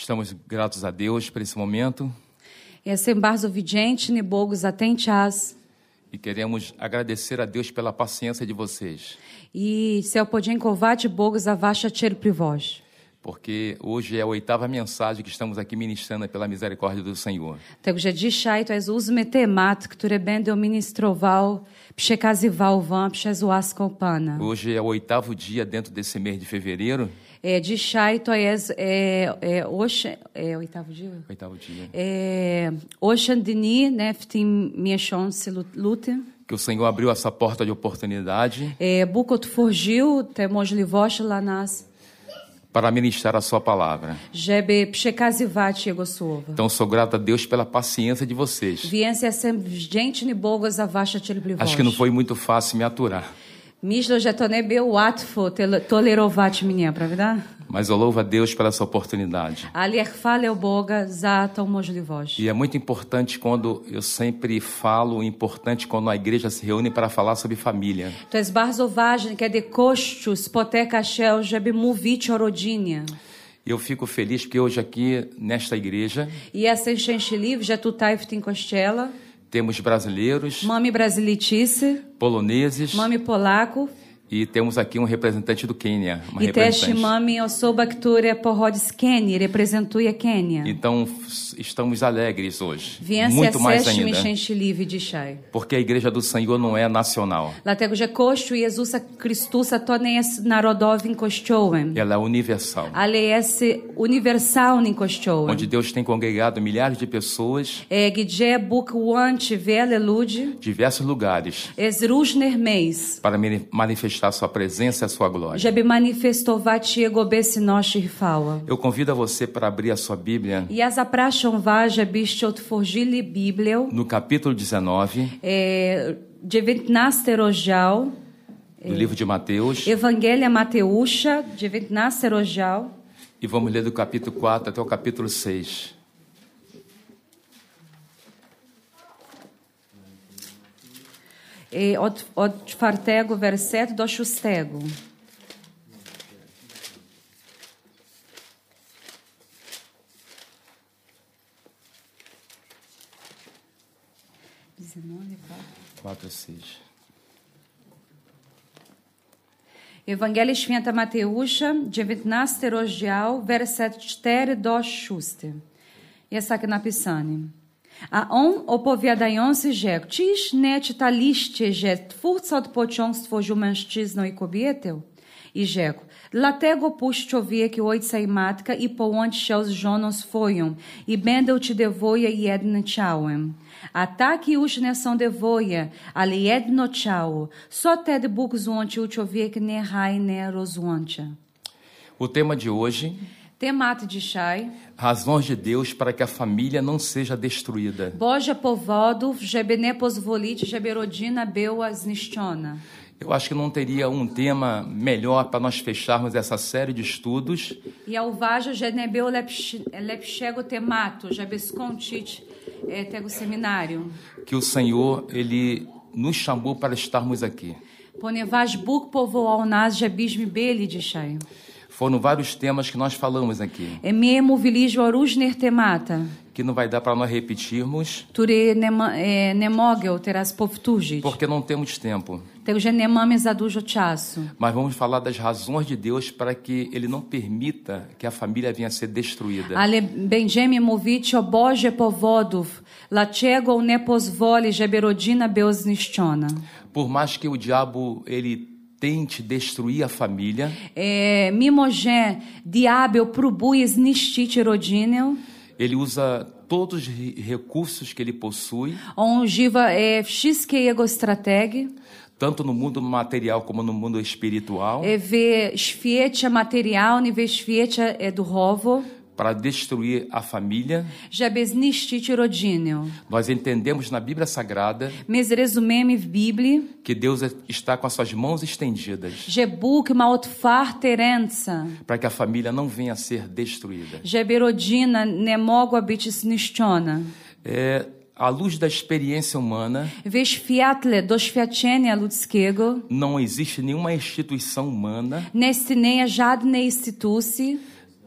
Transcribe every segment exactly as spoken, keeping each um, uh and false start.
Estamos gratos a Deus por esse momento Jestem bardzo wdzięczny Bogu za ten czas e queremos agradecer a Deus pela paciência de vocês, i chcę podziękować Bogu za wasza cierpliwość. porque hoje é a oitava mensagem que estamos aqui ministrando pela misericórdia do Senhor. Także dzisiaj to jest ósmy temat, który będę ministrował, przekazywał wam przez łaskę Pana. Hoje é o oitavo dia dentro desse mês de fevereiro. É, dzisiaj to jest é, é, oxe, é, oitavo dia? Oitavo dia. É, osiem dni né, w tym miesiącu lutym. Que o Senhor abriu essa porta de oportunidade É, Bóg otworzył tę możliwość dla nas, para ministrar a sua palavra. żeby przekazywać Jego słowo. Então, sou grato a Deus pela paciência de vocês. Więc jestem wdzięczny Bogu za waszą cierpliwość. Acho que não foi muito fácil me aturar, Myślę, że to nie było łatwo tele- tolerować mnie, prawda? mas eu louvo a Deus pela essa oportunidade. Ale chwalę Boga za tą możliwość. E é muito importante quando eu sempre falo, importante quando a igreja se reúne para falar sobre família. To jest bardzo ważne, kiedy Kościół spotyka się, żeby mówić o rodzinie. E eu fico feliz porque hoje aqui nesta igreja I jestem szczęśliwy, że tutaj w tym kościele temos brasileiros, mamy Brazylijczycy, poloneses mamy Polaków e temos aqui um representante do Quênia, uma i też representante. mamy osobę, która pochodzi z Kenii, reprezentuje Kenię. Então f- estamos alegres hoje, Więc muito mais jesteśmy ainda, szczęśliwi dzisiaj. porque a igreja do Senhor não é nacional, Dlatego, że Kościół Jezusa Chrystusa to nie jest narodowym kościołem, ela é universal, ale jest uniwersalnym kościołem, onde Deus tem congregado milhares de pessoas e, gdzie Bóg łączy wiele ludzi de diversos lugares z różnych miejsc, para mani- manifestar sua presença e a sua glória. żeby manifestować Jego obecność i chwałę. Eu convido a você para abrir a sua Bíblia I ja zapraszam was, żebyście otworzyli Biblię, no capítulo dezenove e, dziewiętnasty rozdział, do livro de Mateus Ewangelia Mateusza, dziewiętnasty rozdział, e vamos ler do capítulo quatro até o capítulo seis. e, od, od czwartego wersetu do szóstego. quatro a seis. Ewangelia Święta Mateusza, dziewiętnasty rozdział, werset cztery do szósty. Jest tak napisane. A on, opowiadający, rzekł, czyż nie czytaliście, że Twórca od początku stworzył mężczyznę i kobietę? I rzekł, dlatego puść człowiek ojca i matkę i połącz się z żoną swoją i będą ci dwoje jednym ciałem. A tak już nie są dwoje, ale jedno ciało. Só tedy Bóg złączył człowiek, niechaj nie rozłącza. O tema de hoje, Temat dzisiaj, razões de Deus para que a família não seja destruída. Boże powodów, żeby nie pozwolić, żeby rodzina była zniszczona. Eu acho que não teria um tema melhor para nós fecharmos essa série de estudos Ja uważam, że nie było lepszy, lepszego tematu, żeby skończyć e, tego seminarium. que o Senhor ele nos chamou para estarmos aqui. Ponieważ Bóg powołał nas, żebyśmy byli dzisiaj. Foram vários temas que nós falamos aqui, E my mówiliśmy o różnych tematach, que não vai dar para nós repetirmos, które nie, mo- e, nie mogę teraz powtórzyć. porque não temos tempo. Także nie mamy za dużo czasu. Mas vamos falar das razões de Deus para que Ele não permita que a família venha a ser destruída. Ale będziemy mówić o Boże powodów, dlaczego nie pozwoli, żeby rodzina była zniszczona. Por mais que o diabo ele tente destruir a família, E, mimo że diabeł próbuje zniszczyć rodzinę, ele usa todos os re- recursos que ele possui, on używa e, wszystkie jego strategie tanto no mundo material como no mundo espiritual, e, w świecie materialnym, w świecie e, duchowym, para destruir a família. żeby zniszczyć rodzinę. Nós entendemos na Bíblia Sagrada My zrozumiemy w Biblii, que Deus está com as suas mãos estendidas że Bóg ma otwarte ręce, para que a família não venha a ser destruída. żeby rodzina nie mogła być zniszczona. É, à luz da experiência humana, W świetle doświadczenia ludzkiego não existe nenhuma instituição humana nie istnieje żadnej instytucji,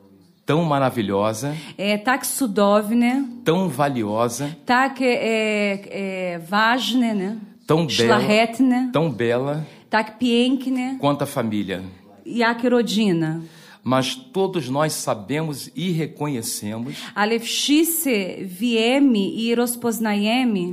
tão maravilhosa, e, tak cudowne, tão valiosa, tak e, e, ważne, ne? tão bela, Szlachetne, tão bela tak piękne, quanto a família. jak rodzina. Mas todos nós sabemos e reconhecemos Ale wszyscy wiemy i rozpoznajemy,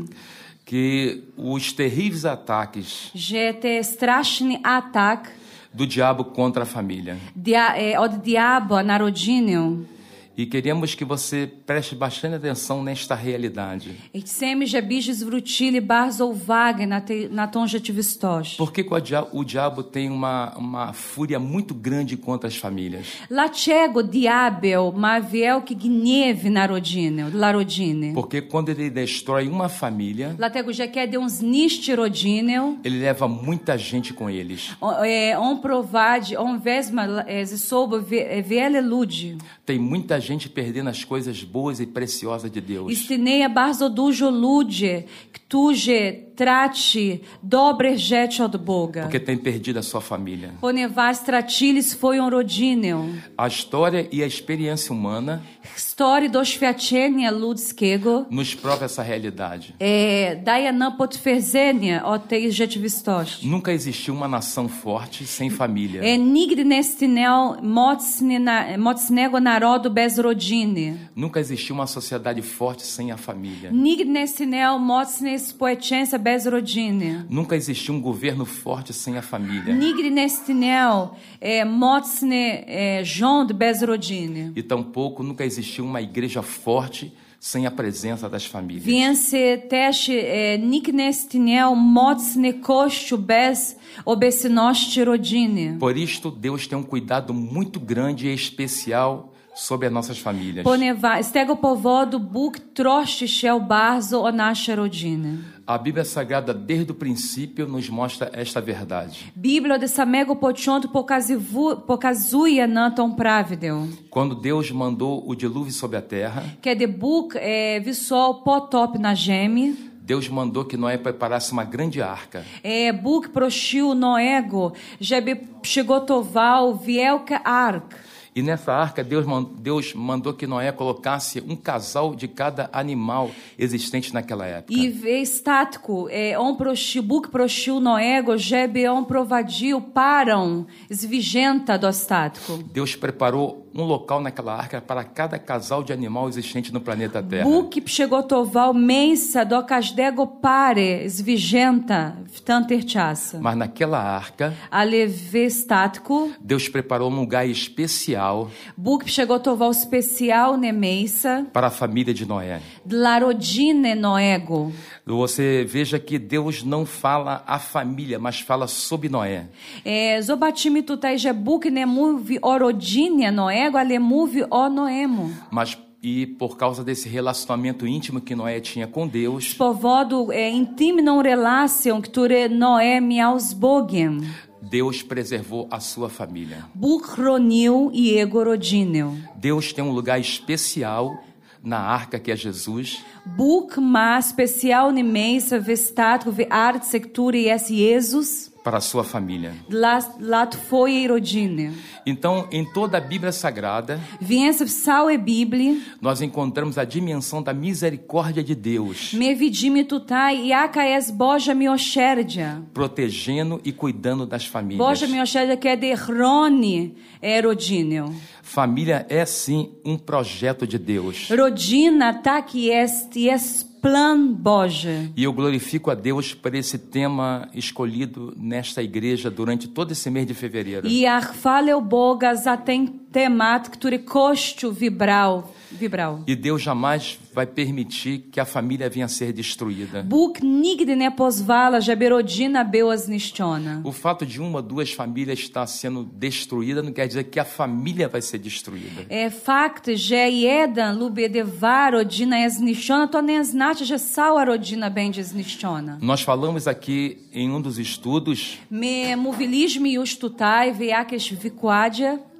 que os terríveis ataques że te straszny atak do diabo contra a família. dia, e, od diabła na rodzinę. E queremos que você preste bastante atenção nesta realidade. I chcemy, żebyście zwrócili bardzo uwagę na, te, na tą rzeczywistość. Por que que o dia- o diabo tem uma, uma fúria muito grande contra as famílias? Dlaczego diabeł ma wielki gniew na rodzinę, dla rodziny? Porque quando ele destrói uma família, Dlatego, że kiedy on zniszczy rodzinę, ele leva muita gente com eles. on, e, on prowadzi, on wezmę e, ze sobą wie, wiele ludzi. Tem muita gente perdendo as coisas boas e preciosas de Deus. Istnieje bardzo dużo ludzi, którzy traci dobre rzeczy od Boga, Porque tem perdido a sua família. ponieważ stracili swoją rodzinę. A história e a experiência humana Historia doświadczenia ludzkiego nos prova essa realidade. e, daje nam potwierdzenie o tej rzeczywistości. Nunca existiu uma nação forte sem família. E, nigdy nie istniał mocny na, mocnego narodu bez rodziny. Nunca existiu uma sociedade forte sem a família. Nigdy nie istniał mocne społeczeństwo bez rodziny. Nunca existiu um governo forte sem a família. Nigdy nie istniał e, mocny e, rząd bez rodziny. E tampouco nunca existiu uma igreja forte sem a presença das famílias. Więc też e, nikt nie istniał mocny kościół bez obecności rodziny. Por isto, Deus tem um cuidado muito grande e especial sobre as nossas famílias. Ponieważ z tego powodu Bóg troszczy się bardzo o nasze rodziny. A Bíblia Sagrada, desde o princípio, nos mostra esta verdade. Biblia od samego początku pokazywu- pokazuje nam tą prawdę. Quando Deus mandou o dilúvio sobre a terra, Kiedy Bóg e, wysłał potop na ziemi, Deus mandou que Noé preparasse uma grande arca. e, Bóg prosił Noego, żeby przygotował wielki ark. E nessa arca, Deus, man- Deus mandou que Noé colocasse um casal de cada animal existente naquela época. I w statku e, on prosił, Bóg prosił Noego, żeby on prowadził parę zwierzęta do statku. Deus preparou um local naquela arca para cada casal de animal existente no planeta Terra. Bóg przygotował miejsce do każdego pary zwierzęta w tamtych czasach. Mas naquela arca, Ale w statku Deus preparou um lugar especial Bóg przygotował specjalne miejsce para a família de Noé. dla rodziny Noego. Você veja que Deus não fala a família, mas fala sobre Noé. E, zobaczymy tutaj, że Bóg nie mówi o rodzinie Noego, ale mówi o Noemu. Mas e por causa desse relacionamento íntimo que Noé tinha com Deus, Z powodu e, intymną relacją, które Noé miał z Bogiem, Deus preservou a sua família. Bóg chronił jego rodzinę. Deus tem um lugar especial na arca que é Jesus, Bóg ma specjalne miejsce w statku, w arce, który jest Jezus, para a sua família. dla, dla twojej rodziny. Então, em toda a Bíblia Sagrada, Więc w całej Biblii nós encontramos a dimensão da misericórdia de Deus, my widzimy tutaj, jaka jest Boża miłosierdzia. protegendo e cuidando das famílias. Boża miłosierdzia, kiedy chroni e, rodzinę. Família é sim um projeto de Deus. Rodzina tak jest, jest plan Boży. E eu glorifico a Deus por esse tema escolhido nesta igreja durante todo esse mês de fevereiro. I ja chwalę Boga za ten temat, który Kościół wybrał. wybrał. E Deus jamais vai permitir que a família venha a ser destruída. Bóg nigdy nie pozwala, żeby rodzina była zniszczona. O fato de uma ou duas famílias estar sendo destruída não quer dizer que a família vai ser destruída. É fakt, że jeden lub dwa rodzina jest zniszczona, to nie znaczy, że cała rodzina będzie zniszczona. Nós falamos aqui em um dos estudos My mówiliśmy już tutaj w jakiejś wykładzie,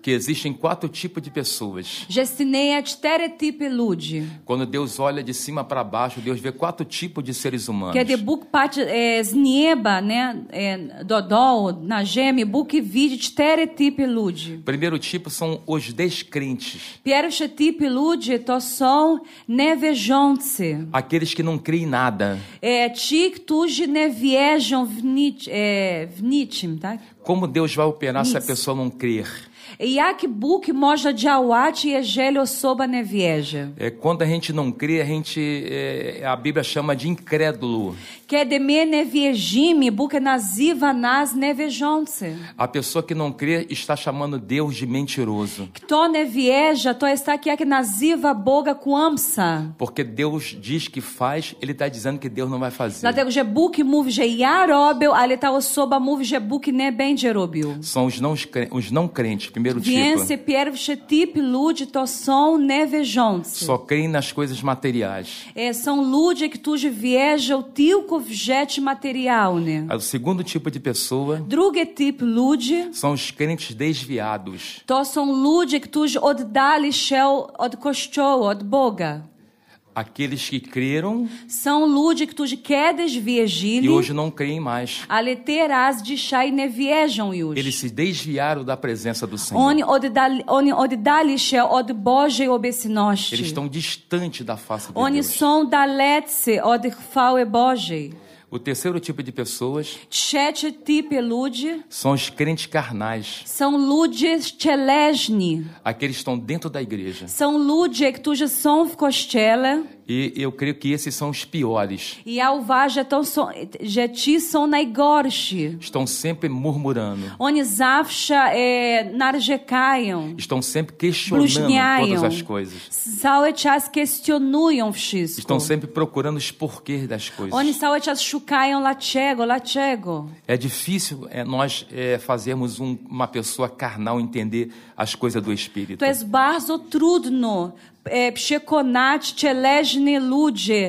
que existem quatro tipos de pessoas. že iснує чотири типи людей. Quando Deus olha de cima para baixo, Deus vê quatro tipos de seres humanos. Kiedy Bóg patrzy e, z nieba, ne, e, do dołu, na ziemi, Bóg widzi cztery typy ludzi. Primeiro tipo são os descrentes, Pierwszy typ ludzi to są niewierzący. aqueles que não creem em nada. E, ci, którzy nie wierzą w, nic, e, w niczym, tak? Como Deus vai operar se a Isso. pessoa não crer? I jak Bóg może działać, jeżeli osoba nie wierzy? É, quando a gente não crê, a gente é, a Bíblia chama de incrédulo. Kiedy my nie wierzymy, Bóg nazywa nas niewierzący. A pessoa que não crê está chamando Deus de mentiroso, Kto nie wierzy, to jest taki, jak nazywa Boga kłamca. porque Deus diz que faz, Ele está dizendo que Deus não vai fazer. Dlatego, że Bóg mówi, że ja robię, ale ta osoba mówi, że Bóg nie będzie robił. São os não, cre- os não crentes, primeiro Więc tipo. pierwszy typ ludzi to są niewierzący. Só creem nas coisas materiais. E, są ludzie, którzy wierzą tylko w rzeczy materialne. O segundo tipo de pessoa Drugi typ ludzi são os crentes desviados. to są ludzie, którzy oddali się od Kościoła, od Boga. Aqueles que creram Są ludzie, którzy kiedyś e wierzyli, hoje não creem mais. ale teraz dzisiaj nie wierzą już. Eles se desviaram da presença do Senhor. Oni oddali, oni oddali się od Bożej Eles obecności. estão distantes da face de Oni Deus. są dalecy od chwały Bożej. O terceiro tipo de pessoas Trzeci typ ludzi são os crentes carnais. są ludzie cieleśni. Aqueles que estão dentro da igreja. Są ludzie, którzy są w kościele. E eu creio que esses são os piores. I ja uważam, że, to są, że ci są najgorsi. Estão sempre murmurando. Oni zawsze e, narzekają. Estão sempre questionando Bluźniają. todas as coisas. Cały czas kwestionują wszystko. Estão sempre procurando os porquês das coisas. Oni cały czas szukają dlaczego, dlaczego. É difícil é, nós é, fazermos um, uma pessoa carnal entender as coisas do Espírito. To jest bardzo trudno e, przekonać cieleśne ludzi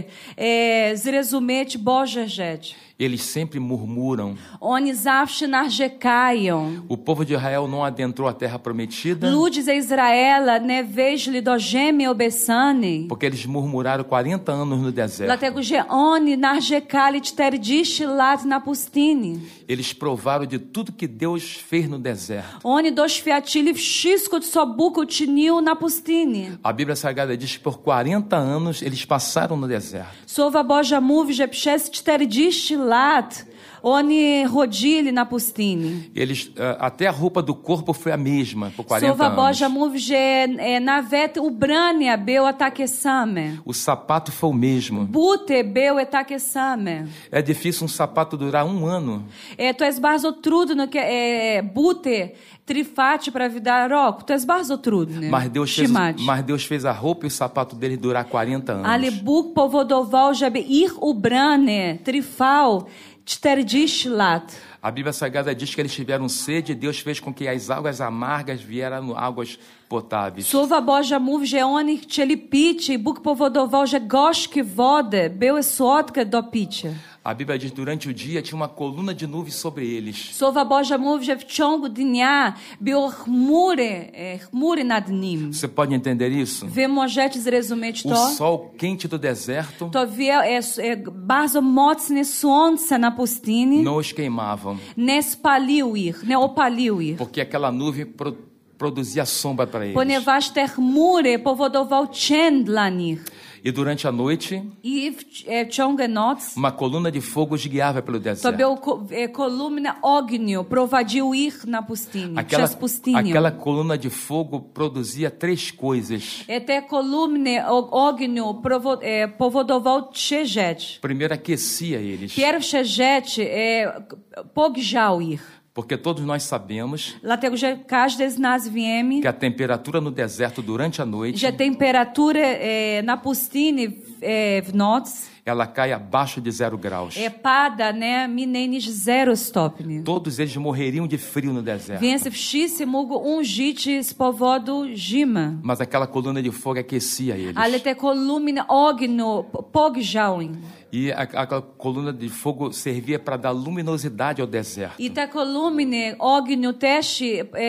e, zrozumieć Boże rzeczy. Eles sempre murmuram. Oni zawsze narzekają. O povo de Israel não adentrou a terra prometida Ludzie z Izraela nie weszli do ziemi obiecanej, porque eles murmuraram quarenta anos no deserto. dlatego że oni narzekali czterdzieści lat na pustyni. Eles provaram de tudo que Deus fez no deserto. Oni doświadczyli wszystko, co Bóg uczynił na pustyni. A Bíblia Sagrada diz que por quarenta anos eles passaram no deserto. Słowa Boża mówi, że przez czterdzieści lat oni chodzili na pustyni. Eles eh, até a roupa do corpo foi a mesma por quarenta Słowa Boża anos. mówi, że e, nawet ubrania były takie same. O sapato foi o mesmo. Buty były takie same. É difícil um sapato durar um ano. E, to jest bardzo trudno que e, buty trwać prawda rok. To jest bardzo trudne. Mas Deus, fez, trzymać. mas Deus fez a roupa e o sapato deles durar quarenta anos. Ale Bóg powodował, żeby ich ubranie trwał czterdzieści lat. A Bíblia Sagrada diz que eles tiveram sede e Deus fez com que as águas amargas vieram águas potáveis. Słowa Boża mówi, że oni chcieli pić i Bóg powodował, że gorzkie wody były słodkie do picia. A Bíblia diz que durante o dia tinha uma coluna de nuvem sobre eles. Słowa Boża mówi, że w ciągu dnia były chmury, e, chmury nad nim. Você pode entender isso? Wy możecie zrozumieć O to? sol quente do deserto To wie, e, e, bardzo mocne słońce na pustyni não os queimavam, nie spalił ich, nie opalił ich. porque aquela nuvem pro, produzia sombra para eles. Ponieważ te chmury powodował cień dla nich. E durante a noite, I w e, ciągu nocy uma coluna de fogo os guiava pelo to deserto. był ko, e, kolumna ogniu, prowadził ich na pustyni, Aquela, przez pustynię. aquela coluna de fogo produzia três coisas. E te kolumny o- ogniu prowo, e, powodował trzy rzeczy. Primeiro, aquecia eles, Pierwsza rzecz, e, pogrzał ich. porque todos nós sabemos Dlatego, że każdy z nas wiemy, que a temperatura no deserto durante a noite że temperatura e, na pustyni w, e, w noc ela cai abaixo de zero graus. E pada, ne, mi ne niš zero stopni. Todos eles morreriam de frio no deserto. Więc wszyscy mogą umrzeć z powodu zimy. Mas aquela coluna de fogo aquecia eles. Ale te kolumny ogniu pogrzały. E a, aquela coluna de fogo servia para dar luminosidade ao deserto. I ta kolumny ogniu też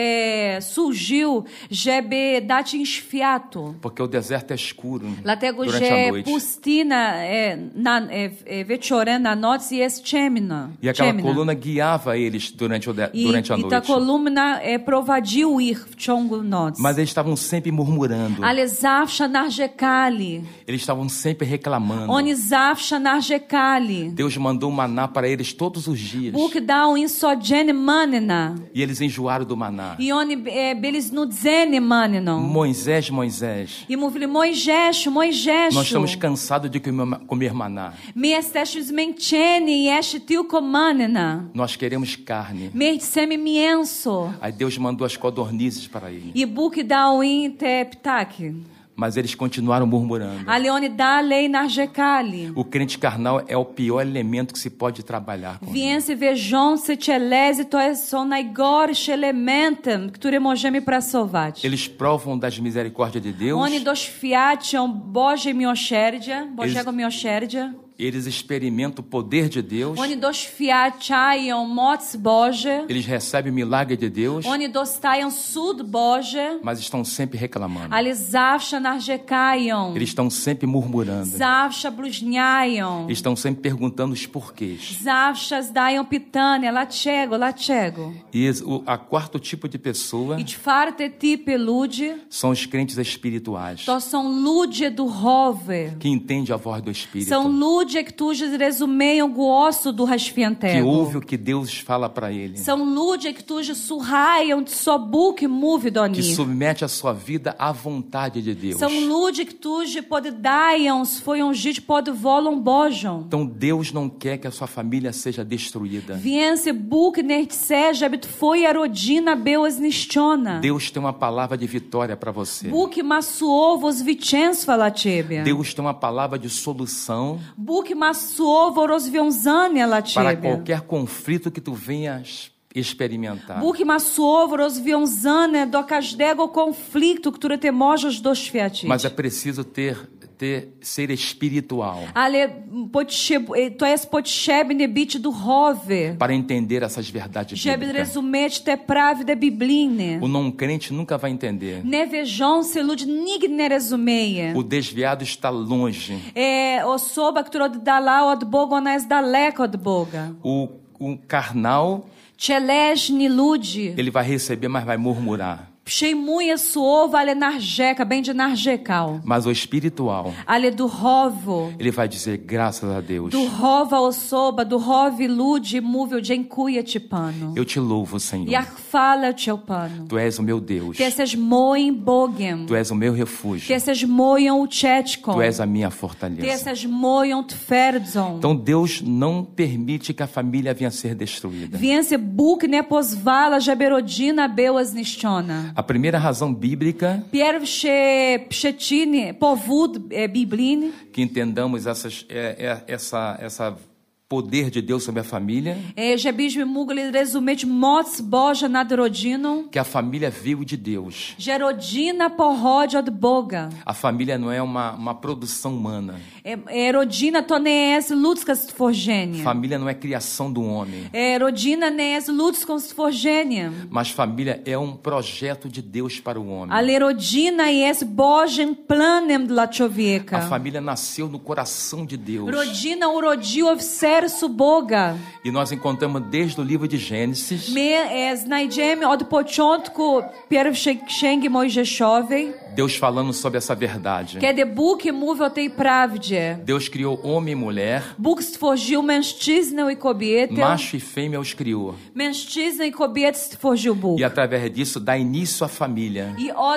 e, surgiu, żeby dać im światło. Porque o deserto é escuro Dlatego, durante a że noite. pustina e, na, e, e, wieczorem, na noc jest ciemna. E aquela ciemna. coluna guiava eles durante, o de, I, durante a I ta noite. kolumna e, prowadził ich w ciągu nocy. Mas eles estavam sempre murmurando. Ale zawsze narzekali. Eles estavam sempre reclamando. Oni zawsze narzekali. Deus mandou maná para eles todos os dias. Bóg dał im codziennie manna. E eles enjoaram do maná. I oni e, byli znudzeni manną. Moisés, Moisés, I mówili, Mojżeszu, Mojżeszu, nós estamos cansados de comer, comer maná. my jesteśmy zmęczeni i jeszcze tylko manna. Nós queremos carne. My chcemy mięso. Aí Deus mandou as codornizes para eles. I Bóg dał im te ptaki. Mas eles continuaram murmurando. Ale oni dalej narzekali. O crente carnal é o pior elemento que se pode trabalhar com ele. Więc wierzący cielezy to są najgorsze elementy, które możemy pracować. Eles provam das misericórdias de Deus. Oni doświadczą Bożej miłosierdzia, Bożego miłosierdzia. Eles experimentam o poder de Deus. Oni doświadczają moc Boże. Eles recebem o milagre de Deus. Oni dostają cud Boże. Mas estão sempre reclamando. Ale zawsze narzekają. Eles estão sempre murmurando. Zawsze bluźniają. Eles estão sempre perguntando os porquês. Zawsze zdają pytania, dlaczego, dlaczego. E o a quarto tipo de pessoa I czwarty typ ludzi são os crentes espirituais, to są ludzie duchowi. que entendem a voz do Espírito, São ludzie, którzy rozumieją głosu Ducha que Świętego. ouve o que Deus fala para ele, São ludzie, którzy słuchają, co Bóg mówi do que nich. submete a sua vida à vontade de Deus. São ludzie, którzy poddają swoją życie pod wolą Bożą. Então Deus não quer que a sua família seja destruída. Więc Bóg nie chce, żeby twoja rodzina była zniszczona. Deus tem uma palavra de vitória para você. Bóg ma słowo zwycięstwa dla ciebie. Deus tem uma palavra de solução Bóg ma słowo rozwiązania dla para ciebie. qualquer conflito que tu venhas experimentar. Bóg ma słowo rozwiązane do każdego konfliktu, który ty możesz doświadczyć. Mas é preciso ter ter ser espiritual Ale potrzeb- to jest potrzebne być duchowy, para entender essas verdades żeby bíblicas. rozumieć te prawdy biblijne. O não crente nunca vai entender. Niewierzący ludzie nigdy nie rozumieją. O desviado está longe. É, osoba, która oddala od Boga, ona jest daleko od Boga. O, o carnal, Cieleżni ludzie ele vai receber, mas vai murmurar. przyjmuje słowo, ale narzeka, będzie narzekał. Mas o espiritual, Ale duchowo, ele vai dizer graças a Deus. duchowa osoba, duchowi ludzie mówią, dziękuję Ci, Panu. Eu te louvo, Senhor. Ja chwalę Cię, Panu. Tu és o meu Deus. Ty jesteś moim Bogiem. Tu és o meu Ty refúgio. jesteś moją ucieczką. Tu és a minha Ty fortaleza. jesteś moją twierdzą. Então Deus não permite que a família venha a ser destruída. Więc Bóg nie pozwala, żeby rodzina była zniszczona. A primeira razão bíblica Pierwszy przyczyn, powód e, biblijny, que entendamos essas, é, é, essa, essa poder de Deus sobre a família, é, żebyśmy mogli rozumieć moc Boża nad rodziną, que a família veio de Deus. że rodzina pochodzi od Boga. A família não é uma, uma produção humana. É, é, rodzina to nie jest ludzkie stworzenie. Família não é criação do homem. É, rodzina nie jest ludzkim stworzeniem. Mas família é um projeto de Deus para o homem. Ale rodzina jest Bożym planem dla A człowieka. família nasceu no coração de Deus. Rodzina urodziła w sercu Boga. E nós encontramos desde o livro de Gênesis, My e, znajdziemy od początku pierwszej księgi Mojżeszowej, Deus falando sobre essa verdade. kiedy Bóg mówi o tej prawdzie. Deus criou homem e mulher, Bóg stworzył mężczyznę i kobietę. macho e fêmea os criou. Mężczyznę i kobietę stworzył Bóg. E através disso dá início à família. I od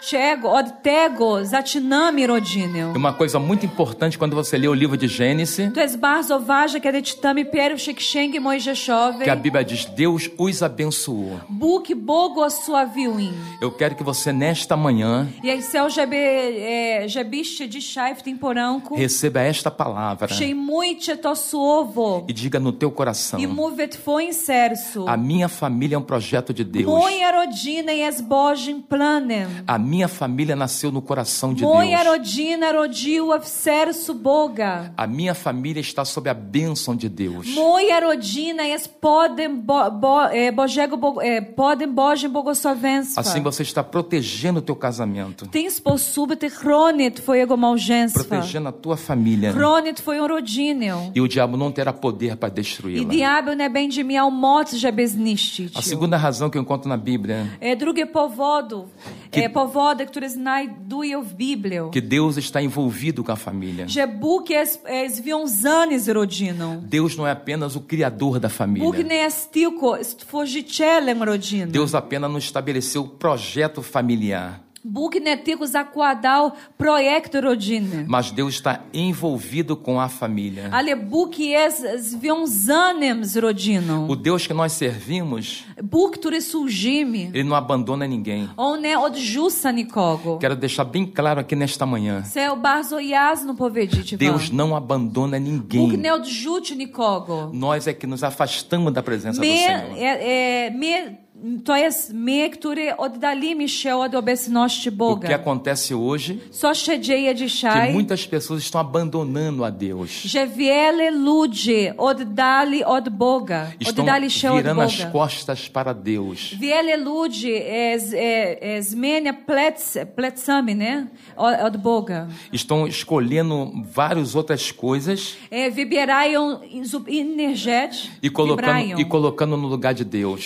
czego, od tego zaczynamy rodzinę. Uma coisa muito importante quando você lê o livro de Gênesis, To jest bardzo ważne, kiedy czytamy pierwsze księgi Mojżeszowej. que a Bíblia diz: Deus os abençoou. Bóg błogosławił im. Eu quero que você nesta manhã I ja chcę, żeby, e, żebyście dzisiaj w tym poranku receba esta palavra przyjmujcie to słowo e diga no teu coração: i mów w twoim sercu. a minha família é um projeto de Deus. Moja rodzina jest Bożym planem. A minha família nasceu no coração de Moja Deus. rodzina rodziła w sercu Boga. A minha família está sob a bênção de Deus. Moja rodzina jest podem, bo, bo, e, Bożego, bo, e, podem Bożym błogosławieństwa. Assim você está protegendo o teu casamento, W ten sposób ty chroni twojego małżeństwa. protegendo a tua família. Chroni twoją rodzinę. E o diabo não terá poder para I destruí-la. diabeł nie będzie miał mocy, żeby zniszczyć A ją. segunda razão que eu encontro na Bíblia, E, drugie powodu, Que- e, powody, które znajduję w Biblii, que Deus está envolvido com a família. że Bóg jest e, związany z rodziną. Deus não é apenas o criador da Bóg família. nie jest tylko stworzycielem rodziny. Deus apenas nos estabeleceu o projeto familiar. Bóg nie tylko zakładał projekt rodziny, Mas Deus está envolvido com a família. ale Bóg jest związanym z rodziną. O Deus que nós servimos, Bóg, który służymy, Ele não abandona ninguém. on nie odrzuca nikogo. Quero deixar bem claro aqui nesta manhã. Chcę bardzo jasno powiedzieć wam. Deus não abandona Bóg ninguém. nie odrzuci nikogo. Nós é que nos afastamos da presença do My, Senhor. e, e, my, to jest my, którzy oddalimy się od obecności O que Boga. acontece hoje Co się dzieje é que dzisiaj? muitas pessoas estão abandonando a Deus. Że wiele ludzi oddali od Boga. Estão Oddali się od virando as Boga. costas para Deus. Wiele ludzi e, z, e, e, zmienia plec, plecami, né? Od, od Boga. Estão escolhendo várias outras coisas E, wybierają zub- inne rzeczy. e colocando, wybrają. e colocando no lugar de Deus. I,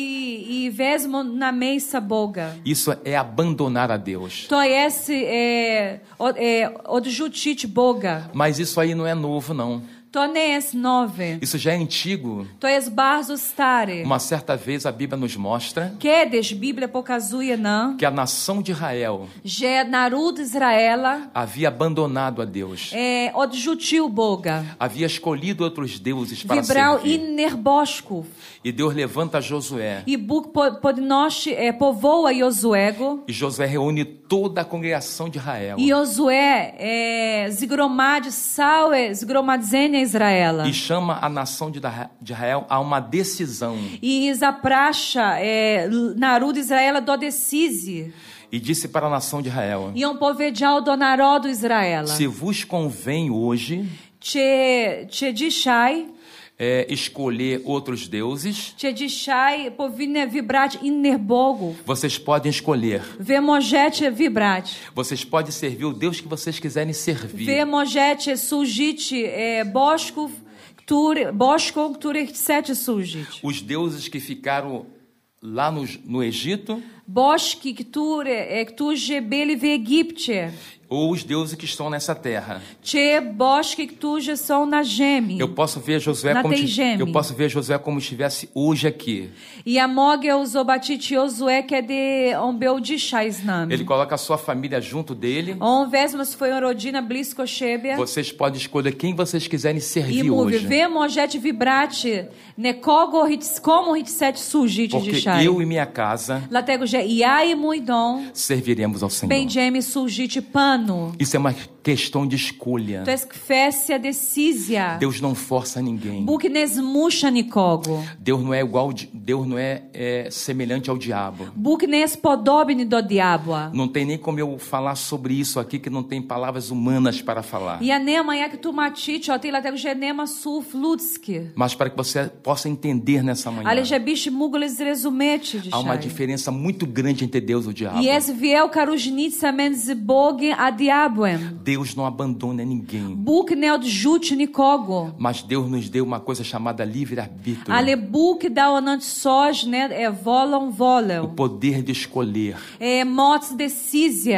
i, i wezmą na miejsce Boga. Isso é abandonar a Deus. To jest e, od, e, odrzucić Boga. Mas isso aí não é novo, não. To nie jest nowe. Isso já é antigo. To jest bardzo stare. Uma certa vez a Bíblia nos mostra Kiedyś Biblia pokazuje nam, que a nação de Israel że naród Izraela havia abandonado a Deus. e, odrzucił Boga. Havia escolhido outros deuses para Wybrał servir. innych bożków. E Deus levanta Josué. I Bóg po, podnosi, e, powoła Jozuego. E Josué reúne toda a congregação de Israel. I Josué e, zgromadzi całe zgromadzenie Izraela. E chama a nação de Da- de Israel a uma decisão. I zaprasza e, l- naród Izraela do decyzji. E disse para a nação de Israel: I on powiedział do narodu Izraela: se vos convém hoje Czy, czy dzisiaj, é, escolher outros deuses, czy dzisiaj powinny wybrać innych bogów? vocês podem escolher. Wy możecie wybrać. Vocês podem servir o Deus que vocês quiserem servir. Wy możecie służyć e, bożków, który, bożkom, których chcecie służyć. Os deuses que ficaram lá no, no Egito, Bożki, które, e, którzy byli w Egipcie. ou os deuses que estão nessa terra. Czy bożki, którzy są na ziemi. Eu posso ver Josué Na como tej ti- ziemi. eu posso ver Josué como estivesse hoje aqui. I ja mogę zobaczyć Jozuę, kiedy on był dzisiaj z nami. Ele coloca a sua família junto dele. On wezmę swoją rodzinę blisko siebie. Vocês podem escolher quem vocês quiserem I servir mówi, hoje. wy możecie wybrać ne kogo, chce- komu chcecie służyć Porque dzisiaj. eu e minha casa Dlatego, że ja i mój dom serviremos ao Senhor. będziemy służyć Panu. Isso é uma questão de escolha. To jest kwestia decyzja. Deus não força ninguém. Bóg nie zmusza nikogo. Deus não é igual, de- Deus não é, é semelhante ao diabo. Bóg nie jest podobny do diabła. Não tem nem como eu falar sobre isso aqui que não tem palavras humanas para falar. Ja nema jak tłumaczyć o tym, dlatego, że nie ma słów ludzkich. Mas para que você possa entender nessa manhã, Ale żebyście mogli zrozumieć há uma dzisiaj. diferença muito grande entre Deus e o diabo. Jest wielka różnica między Bogiem a diabłem. Deus não abandona ninguém. Bóg nie odrzuci nikogo. Mas Deus nos deu uma coisa chamada livre-arbítrio. Ale Bóg dał nam coś, né? É wolą, O wolę. poder de escolher. É moc decyzja.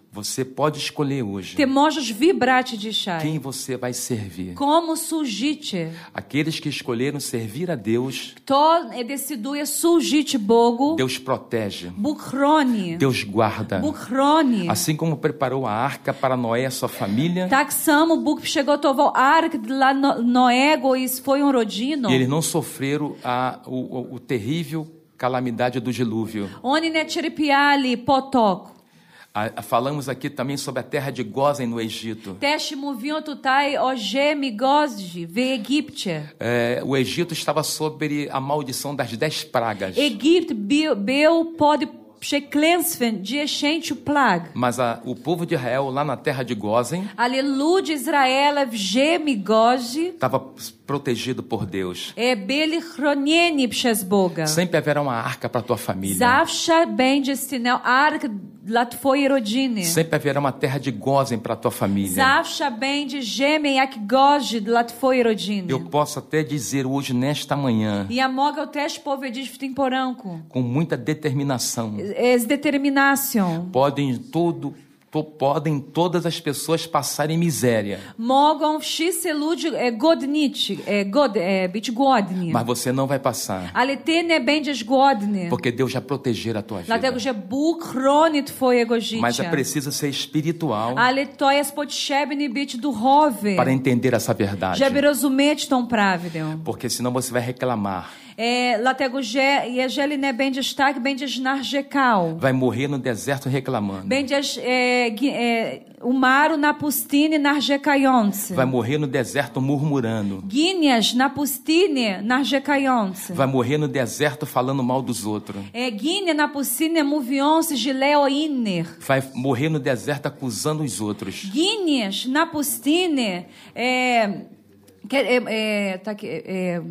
Você pode escolher hoje Ty możesz wybrać dzisiaj, quem você vai servir. komu służycie. Aqueles que escolheram servir a Deus, Kto decyduje służyć Bogu, Deus protege, Bóg chroni. Deus guarda. Bóg chroni. Assim como preparou a arca para Noé e sua família, Tak samo Bóg przygotował ark dla No- Noego e swoją rodziną. e eles não sofreram a, o, o, o terrível calamidade do dilúvio. Oni nie cierpiali potoku. A, a, falamos aqui também sobre a terra de Gósen no Egito. Też mówią tutaj o ziemi Gozi w Egipcie. É, o Egito estava sob a maldição das dez pragas. Egipt był, był pod przeklęstwem dziesięciu plag. Mas a, o povo de Israel, lá na terra de Gósen, Ale ludzie Izraela w ziemi Gozi estava protegido por Deus. e byli chronieni przez Boga. Sempre haverá uma arca para tua família. Zawsze będzie istniał ark dla twojej rodziny. Sempre haverá uma terra de Gósen para tua família. Zawsze będzie ziemia jak Gozi dla twojej rodziny. Eu posso até dizer hoje, nesta manhã, I ja mogę też powiedzieć w tym poranku, com muita determinação, z determinacją, podem todo, to, podem todas as pessoas passarem miséria, mogą wszyscy ludzie e, godnić, e, god, e, być głodni. mas você não vai passar, Ale ty nie będziesz głodny, porque Deus já protegerá a tua vida. dlatego że Bóg chroni twojego życia. Mas é preciso ser espiritual Ale to jest potrzebne być duchowy, para entender essa verdade, żeby rozumieć tą prawdę. porque senão você vai reclamar, E, dlatego że jeżeli nie będziesz tak, będziesz narzekał. vai morrer no deserto reclamando, Będziesz e, gi- e, umarł na pustyni narzekający. vai morrer no deserto murmurando, Giniesz na pustyni narzekający. vai morrer no deserto falando mal dos outros, E, ginie na pustyni mówiąc źle o innych. vai morrer no deserto acusando os outros. Giniesz na pustyni e, que, e, e, tak, e, e,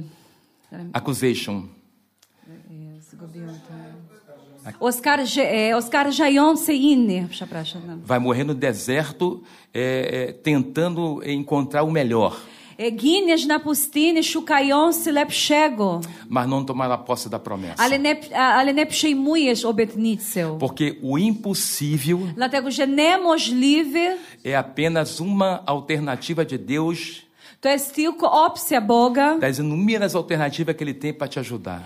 Accusation. oskarży, e, oskarżający innych. Przepraszam. Vai morrer no deserto é, é, tentando encontrar o melhor, E, giniesz na pustyni szukający lepszego, mas não tomará posse da promessa. ale nie, a- ale nie przyjmujesz obietnicę. Porque o impossível Dlatego, że niemożliwe é apenas uma alternativa de Deus, to jest tylko opcja Boga. das inúmeras alternativas que Ele tem para te ajudar.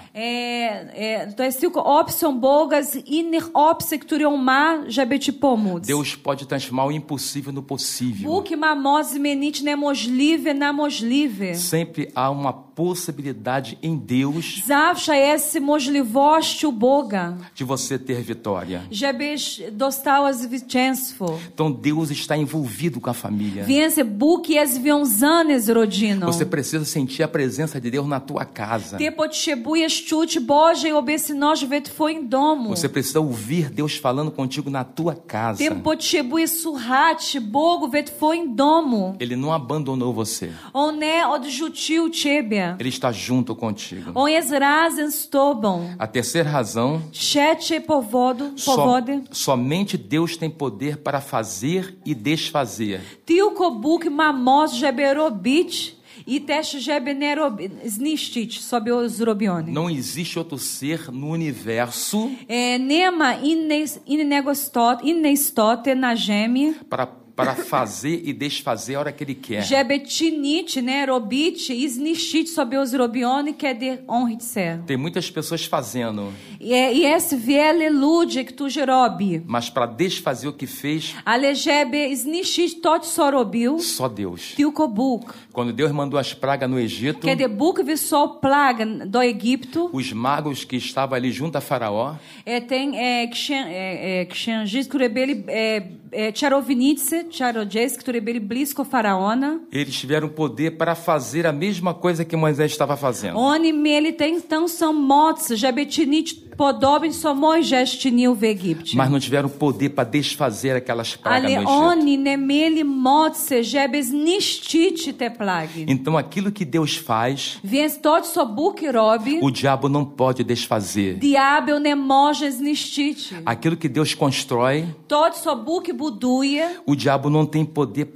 E, e, to jest tylko opcją Boga z innych opcji, które On ma, żeby ci pomóc. Deus pode transformar o impossível no possível. Bóg ma moc zmienić niemożliwe na możliwe. Sempre há uma possibilidade em Deus Zawsze jest możliwość u Boga, de você ter vitória. żebyś dostała zwycięstwo. Então Deus está envolvido com a família. Więc Bóg jest związany z rodziną. Você precisa sentir a presença de Deus na tua casa. Ty potrzebujesz czuć Bożej obecności w twoim domu. Você precisa ouvir Deus falando contigo na tua casa. Ty potrzebujesz słuchać Bogu w twoim domu. Ele não abandonou você. On nie odrzucił ciebie. Ele está junto contigo. On jest razem z tobą. A terceira razão, Trzecie powodu, so, powody. somente Deus tem poder para fazer e desfazer. Tylko Bóg ma moc, żeby robić i też żeby nie robi, zniszczyć sobie zrobione. Não existe outro ser no universo E, nie ma innej, innego istot, innej istoty na ziemi, para, para fazer e desfazer a hora que Ele quer. żeby czynić, ne, robić i zniszczyć sobie zrobione, kiedy On chce. Tem muitas pessoas fazendo, I, i jest wiele ludzi, którzy robi, mas para desfazer o que fez, ale żeby zniszczyć to, co robił, só Deus. tylko Bóg. Quando Deus mandou as pragas no Egito, Kiedy Bóg wysłał plagę do Egiptu, os magos que estavam ali junto a Faraó, e, tem e, księ, e, e, księżyc, które byli e, e, czarownicy, czarodziejscy, które byli blisko Faraona. eles tiveram poder para fazer a mesma coisa que Moisés estava fazendo. Oni mieli tę tę samą moc, żeby czynić podobnie, co Mojżesz czynił w Egipcie. Mas não tiveram poder para desfazer aquelas pragas Ale no Egito. oni nie mieli mocy, żeby zniszczyć te plagi. Então aquilo que Deus faz, Więc to, co Bóg robi, o diabo não pode desfazer. diabeł nie może zniszczyć. Aquilo que Deus constrói, To, co Bóg buduje, o diabo não tem poder para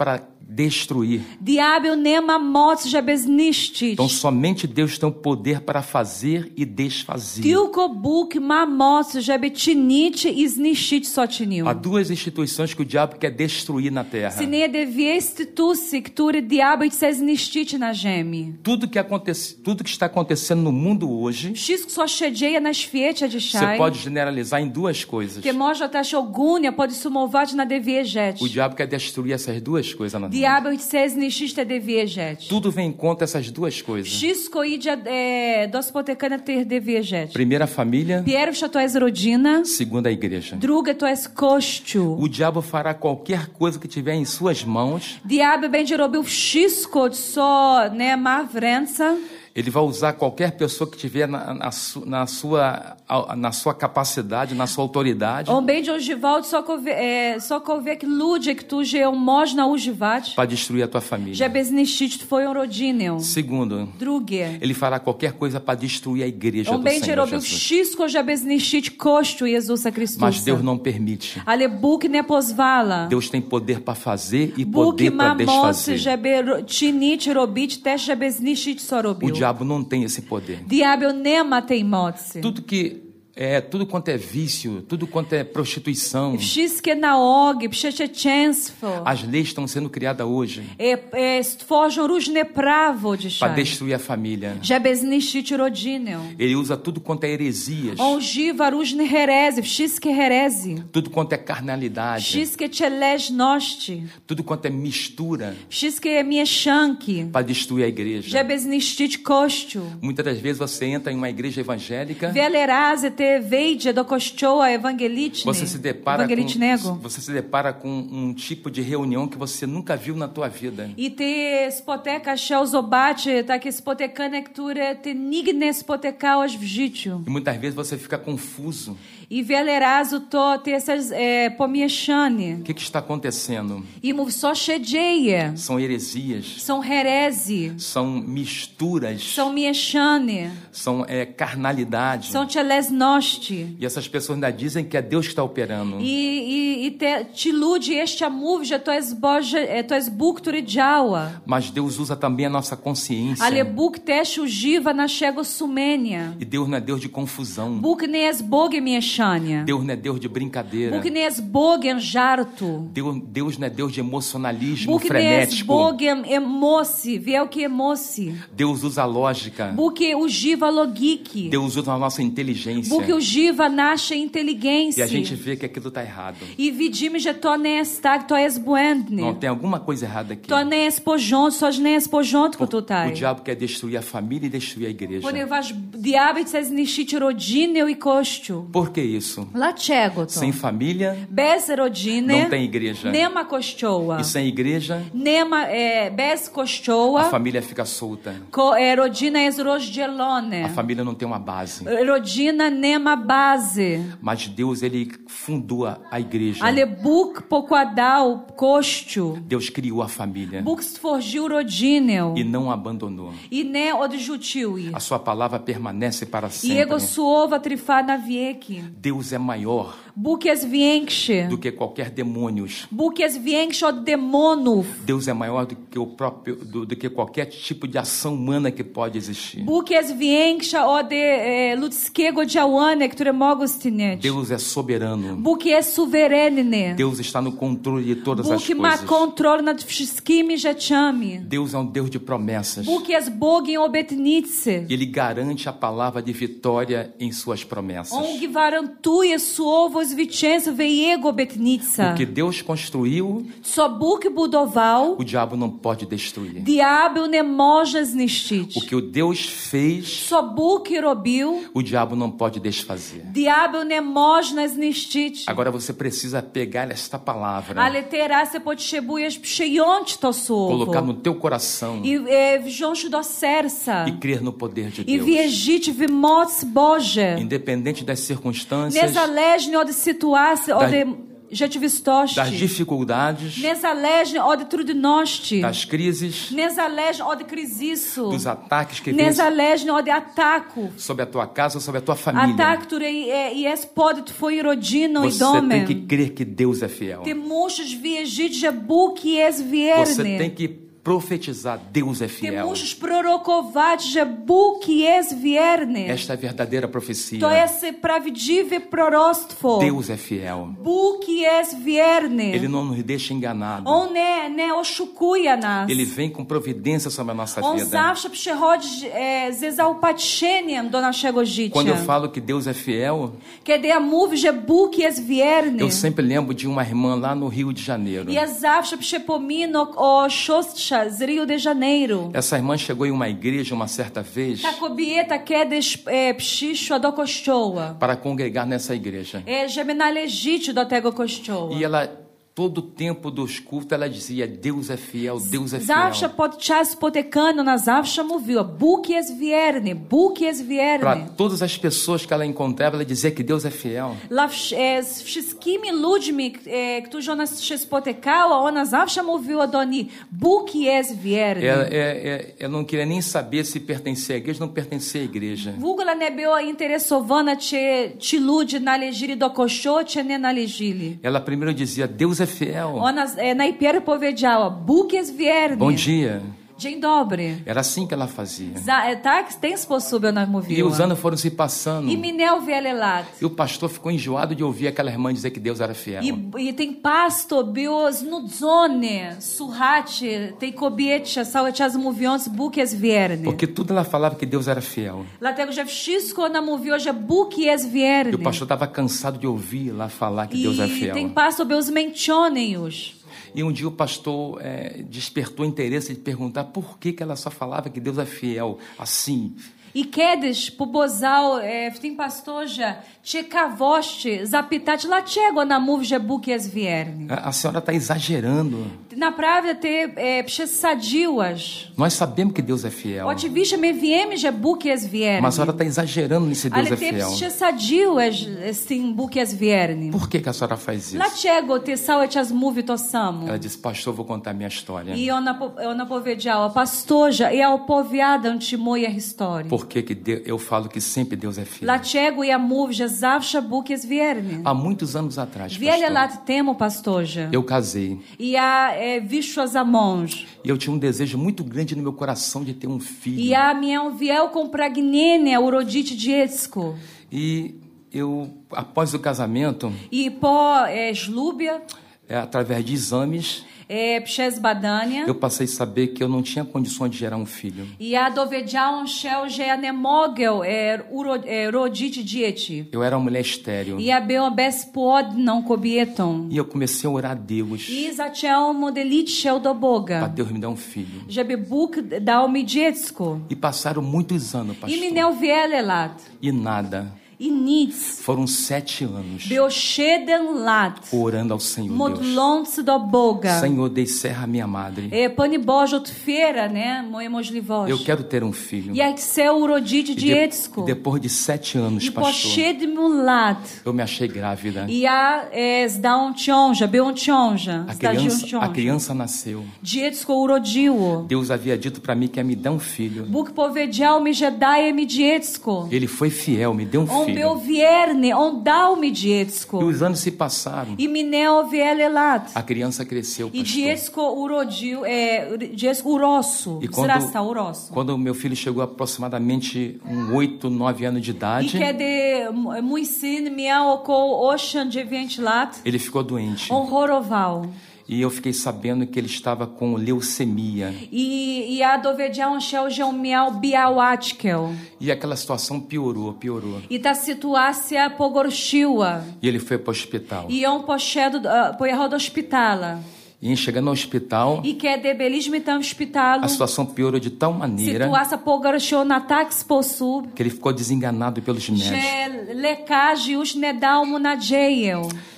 destruir. Diabel nema moc, żeby zniszczyć. Então somente Deus tem o poder para fazer e desfazer. Tylko Bóg ma moc, żeby czynić i zniszczyć, co czynił. Há duas instituições que o diabo quer destruir na terra. Istnieje dwie instytucje, które diabeł chce zniszczyć na ziemi. Tudo que acontece, tudo que está acontecendo no mundo hoje, Wszystko, co się dzieje na świecie você dzisiaj, pode generalizar em duas coisas. que można też ogólnie podsumować na dwie rzeczy. O diabo quer destruir essas duas coisas na terra. Diabeł chce zniszczyć te dwie rzeczy. Tudo vem contra essas duas coisas. Wszystko idzie e, do spotykania tych dwie rzeczy. Primeira, a família. Pierwsza to jest rodzina, Segunda, a igreja. druga to jest Kościół. O diabo fará qualquer coisa que tiver em suas mãos. Diabeł będzie robił wszystko, co nie ma w ręce. Ele vai usar qualquer pessoa que tiver na, na, su, na, sua, na sua capacidade, na sua autoridade, On będzie używał cokolwiek, e, cokolwiek ludzie, którzy ją można używać, para destruir a tua família. żeby zniszczyć twoją rodzinę. Segundo, Drugie, ele fará qualquer coisa para destruir a igreja on do będzie Senhor robił Jesus. wszystko, żeby zniszczyć Kościół Jezusa Chrystusa. Mas Deus não permite. Ale Bóg nie pozwala. Deus tem poder para fazer e Bóg poder ma para moc, desfazer. żeby ro- czynić, robić, też żeby zniszczyć, co O robił. diabo não tem esse poder. Diabeł nie ma tej mocy. Tudo que é, tudo quanto é vício, tudo quanto é prostituição, Wszystkie nałogi, przeczeczeństwo, as leis estão sendo criadas hoje e, e, stworzą różne prawo para dzisiaj, destruir a família. żeby zniszczyć rodzinę. Ele usa tudo quanto é heresias, On używa różne herezje, wszystkie herezje, tudo quanto é carnalidade, wszystkie cielesności, tudo quanto é mistura wszystkie mieszanki, para destruir a igreja. żeby zniszczyć Kościół. Muitas das vezes você entra em uma igreja evangélica, Wiele razy ty wejdzie do kościoła ewangelicznego, você se depara com, ewangelicznego você se depara com um tipo de reunião que você nunca viu na tua vida. i ty spotykasz się, zobaczy takie spotykanie, które ty nigdy nie spotykałeś w życiu. E muitas vezes você fica confuso. I wiele razy to ty jesteś e, pomieszany. O que, que está acontecendo? I mów, co się dzieje? São heresias, Są herezje, são misturas, są mieszane, são é, carnalidade. są cielesności. E essas pessoas ainda dizem que é Deus que está operando. I, i, i te, ci ludzie jeszcze mówią, że to jest Boże, e, to jest Bóg, który działa. Mas Deus usa também a nossa consciência. Ale Bóg też używa naszego sumienia. E Deus não é Deus de confusão. Bóg nie jest Bogiem mieszania. Deus não é Deus de brincadeira. Bóg nie jest Bogiem żartu. Deus, Deus não é Deus de emocionalismo Bóg nie jest frenético. Bogiem emocji, wielkiej emocji. Deus usa a lógica. Bóg używa logiki. Deus usa a nossa inteligência. Bóg używa naszej E inteligência. a gente vê que aquilo está errado. I widzimy, że to nie jest tak, to jest błędne. Não, tem alguma coisa errada aqui. To nie jest porządku, coś nie jest w porządku O tutaj. diabo quer destruir a família e destruir a igreja. Ponieważ diabeł chce zniszczyć rodzinę i Kościół. Por que isso? Dlaczego to? Sem família, Bez rodziny não tem igreja. nie ma Kościoła. E sem igreja, Nie ma, e, bez a Kościoła família fica solta. ko, e, rodzina jest A rozdzielona. família não tem uma base. Rodzina nie ma bazy. Mas Deus, ele fundou a a igreja. Ale Bóg pokładał Kościół. Deus criou a família Bóg stworzył rodzinę e não abandonou. i nie odrzucił jej. A sua palavra permanece para I Jego sempre. słowa trwa na wieki. Deus é maior Bóg jest większy. do que qualquer demônios. Bóg jest większy od demonów. Deus é maior do que o próprio do, do que qualquer tipo de ação humana que pode existir. Bóg jest większy od e, ludzkiego działania, które mogą istnieć. Deus é soberano. Bóg jest suwerenny. Deus está no controle de todas as Bóg ma coisas. kontrolę nad wszystkimi rzeczami. Deus é um Deus de promessas. Bóg jest Bogiem obietnicy. E Ele garante a palavra de vitória em suas promessas. On gwarantuje słowo zwycięstwa w Jego obietnicach. Porque Deus construiu, Co Bóg budował, o diabo não pode destruir. diabeł nie może zniszczyć. O que o Deus fez, Co Bóg robił, o diabo não pode desfazer. diabeł nie można zniszczyć. Agora você precisa pegar esta palavra, Ale teraz você potrzebujesz przyjąć to słowo colocar no teu coração i e, wziąć do serca e crer no poder de i Deus. wierzyć w moc Boże. Independente das circunstâncias, Niezależnie od sytuacji, od, rzeczywistości, das dificuldades, niezależnie od trudności, das crises, niezależnie od kryzysu, dos ataques que vêm niezależnie od ataków, sobre a tua casa, sobre a tua família. atak, który je- jest pod twoją rodziną i Você domem. tem que crer que Deus é fiel. Ty musisz wierzyć, że Bóg jest Você wierny. tem que profetizar, Deus é Ty fiel. musisz prorokować, że Bóg jest wierny. Esta é a verdadeira profecia. To jest prawdziwe proroctwo. Deus é fiel. Bóg jest wierny. Ele não nos deixa enganado. On nie, nie oszukuje nas. Ele vem com providência sobre a nossa On vida. zawsze przychodzi e, ze zaopatrzeniem do naszego życia. Quando eu falo que Deus é fiel, Kiedy ja mówię, że Bóg jest wierny, eu sempre lembro de uma irmã lá no Rio de Janeiro. ja zawsze przypominam o siostrze z Rio de Janeiro. Essa irmã chegou em uma igreja uma certa vez Ta kobieta kiedyś e, przyszła do kościoła, para congregar nessa igreja. e, żeby należeć do tego kościoła. E ela, todo o tempo dos cultos, ela dizia: Deus é fiel, Deus é Zawsze fiel. podczas spotykania ona zawsze mówiła: Bóg jest wierny, Bóg jest Para wierny. todas as pessoas que ela encontrava, ela dizia que Deus é fiel. Dla wsz- e, z wszystkimi ludźmi, e, którzy ona się spotykała, ona zawsze mówiła do nich: Bóg jest wierny. Ela, é, é, ela não queria nem saber se pertencia à igreja ou não pertencia à igreja. W ogóle nie była interesowana, czy ci ludzie należeli do kościoła, czy nie należeli. Ela primeiro dizia: Deus é fiel. Ona e, najpierw powiedziała: Bóg jest wierny. Bom dia. Dzień dobry. Era assim que ela fazia. Za, e, tak, w ten sposób ona E mówiła. os anos foram se passando. I minęło wiele lat. E o pastor ficou enjoado de ouvir aquela irmã dizer que Deus era fiel. I, I ten pastor był znudzony słuchać tej kobiecie cały czas mówiąc: Bóg jest wierny. Porque tudo ela falava que Deus era fiel. Dlatego, że wszystko ona mówiła, że Bóg jest E wierny. o pastor estava cansado de ouvir lá falar que Deus é I fiel. ten pastor był zmęczony już. E um dia o pastor eh, despertou interesse de perguntar por que, que ela só falava que Deus é fiel assim. I kiedyś pobozał e, w tym pastorze ciekawości zapytać, dlaczego ona mówi, że Bóg jest wierny. A, a senhora está exagerando. Naprawdę ty e, przesadziłaś. Nós sabemos que Deus é fiel. Oczywiście my wiemy, że Bóg jest wierny. Mas a senhora está exagerando nesse Deus Ale é ty fiel. przesadziłeś z tym Bóg jest wierny. Por que, que a senhora faz isso? Dlaczego ty cały czas mówi to samo? Ela disse: pastor, vou contar minha história. I ona, po- ona powiedziała: pastorze, ja opowiadam ci moją historię. Por que, que de- eu falo que sempre Deus é fiel? Dlaczego ja mówię, że zawsze Bóg jest wierny? Há muitos anos atrás, Wiele pastor, lat temu, pastorze, eu casei. i ja e, wyszła za mąż. E eu tinha um desejo muito grande no meu coração de ter um filho. I ja miałam wielką pragnienie urodzić dziecko. E eu, após o casamento, I po e, ślubie, é, através de exames, e, przez badania, eu passei a saber que eu não tinha condições de gerar um filho. i ja dowiedziałam się, że ja nie mogę e, uro, e, rodzić dzieci. Eu era uma mulher estéril. I ja byłam bezpłodną kobietą. E eu comecei a orar a Deus I zaczęłam modlić się do para Boga, Deus me dar um filho. żeby Bóg dał mi dziecko. E passaram muitos anos, I pastor. minęło wiele lat. E nada. I nic. Foram sete anos Było siedem lat orando ao Senhor Deus. modląc do Boga. Senhor, descerra minha madre. E, Panie Boże, otwiera, né, moje możliwości. Eu quero ter um filho. Ja chcę urodzić E, de- dziecko. e depois de sete anos, I po pastor, siedmiu lat eu me achei grávida. I ja e, zdałam ciążę, byłam ciążę. A Zdarzyłam criança, a ciążę. criança nasceu. Dziecko urodziło. Deus havia dito para mim que ia me dar um filho. Bóg powiedział mi, że daje mi dziecko. Ele foi fiel, me deu um On filho. był wierny, on dał mi dziecko. E os anos se passaram. I minęło wiele lat. A criança cresceu, I pastor. dziecko urodził, e, dziecko urosło, E quando, wzrastał, urosło. quando o meu filho chegou a aproximadamente um oito, nove anos de I idade, kiedy m- mój syn miał około osiem dziewięć lat, ele ficou doente. on chorował. E eu fiquei sabendo que ele estava com leucemia. I, i ja dowiedziałam się, że on miał białaczkę. E aquela situação piorou, piorou. I ta sytuacja pogorszyła. E ele foi para o hospital. I on poszedł, e, pojechał do szpitala. E em chegando ao hospital, I kiedy byliśmy tam w szpitalu, a situação piorou de tal maneira sytuacja pogorszyła na tak sposób, que ele ficou desenganado pelos médicos. że lekarze już nie dał mu nadzieję.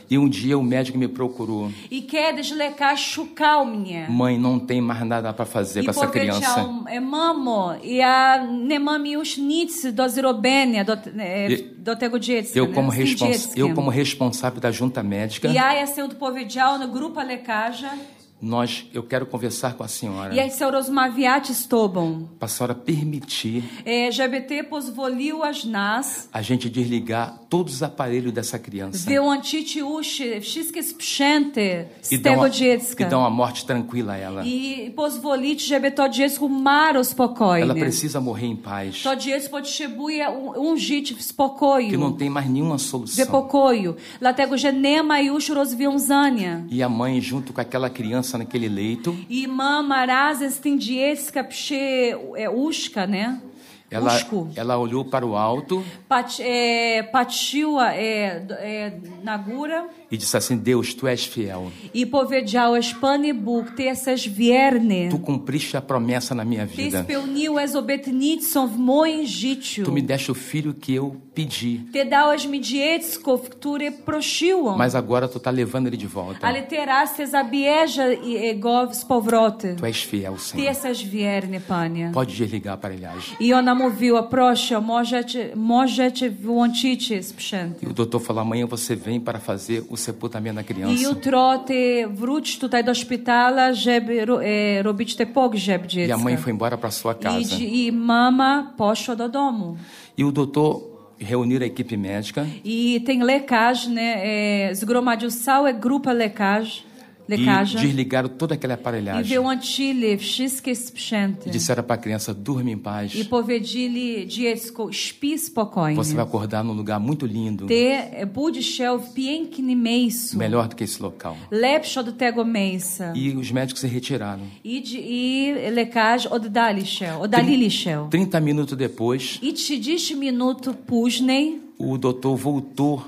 E um dia o médico me procurou. І кедеш лекар шукав мене. Mãe, não tem mais nada para fazer І com essa criança. powiedział, e, mamo, ja nie mam już nic do zrobienia do, e, I- do tego dziecka, Eu né, como, z tym respons... dzieckiem. eu, como responsável da junta médica, I ja jestem odpowiedzialna grupa lekarza. nós, eu quero conversar com a senhora. I ja chcę rozmawiać z tobą, Para a senhora permitir e, żeby ty pozwoliłaś nas a gente desligar todos os aparelhos dessa criança. wyłączyć już wszystkie sprzęty z E dar, tego uma, e dziecka. dar uma morte tranquila a ela. I pozwolić, żeby to dziecko umarło Ela spokojnie. precisa morrer em paz. To dziecko potrzebuje um, um żyć w spokoju. Que não tem mais nenhuma W solução. pokoju. Dlatego, że nie ma już rozwiązania. E a mãe, junto com aquela criança naquele leito, I mama razem z tym dziecka przy e, łóżka, né? ela, Łóżku. ela olhou para o alto Pat, e, patrzyła e, d- e, na górę e disse assim: Deus, tu és fiel. i powiedziałeś, Panie Bóg, Ty jesteś wierny. Tu cumpriste a promessa na minha Ty vida. spełniłeś obietnicę w moim życiu. Tu me deste o filho que eu pedi. Ty dałeś mi dziecko, w które prosiłam. Mas agora tu tá levando ele de volta. Ale teraz Ty zabierze i- go z powrotem. Tu és fiel, Ty Senhor. jesteś wierny, Panie. Pode desligar a aparelhagem. I ona mówiła, proszę, możecie, możecie wyłączyć sprzęt. E o doutor falou: amanhã você vem para fazer o sepultamento da I criança. jutro ty wróć tutaj do szpitala, żeby ro, e, robić ten pogrzeb E a dziecka. mãe foi embora para sua I, casa. dzi- I mama poszła do domu. E o doutor reuniu a equipe médica I ten lekarz, né, e, zgromadził całą grupę lekarzy, e lekarza desligaram toda aquela i aparelhagem. wyłączyli wszystkie sprzęty. E disseram para a criança: durma em paz. I powiedzieli dziecku, śpi spokojnie. Você vai acordar num lugar muito lindo, Ty budzisz się w pięknym miejscu, melhor do que esse local. lepsze od tego miejsca. E os médicos se retiraram. I, dzi- I lekarze oddali się, oddalili się. trinta minutos depois, I trzydzieści minut później o doutor voltou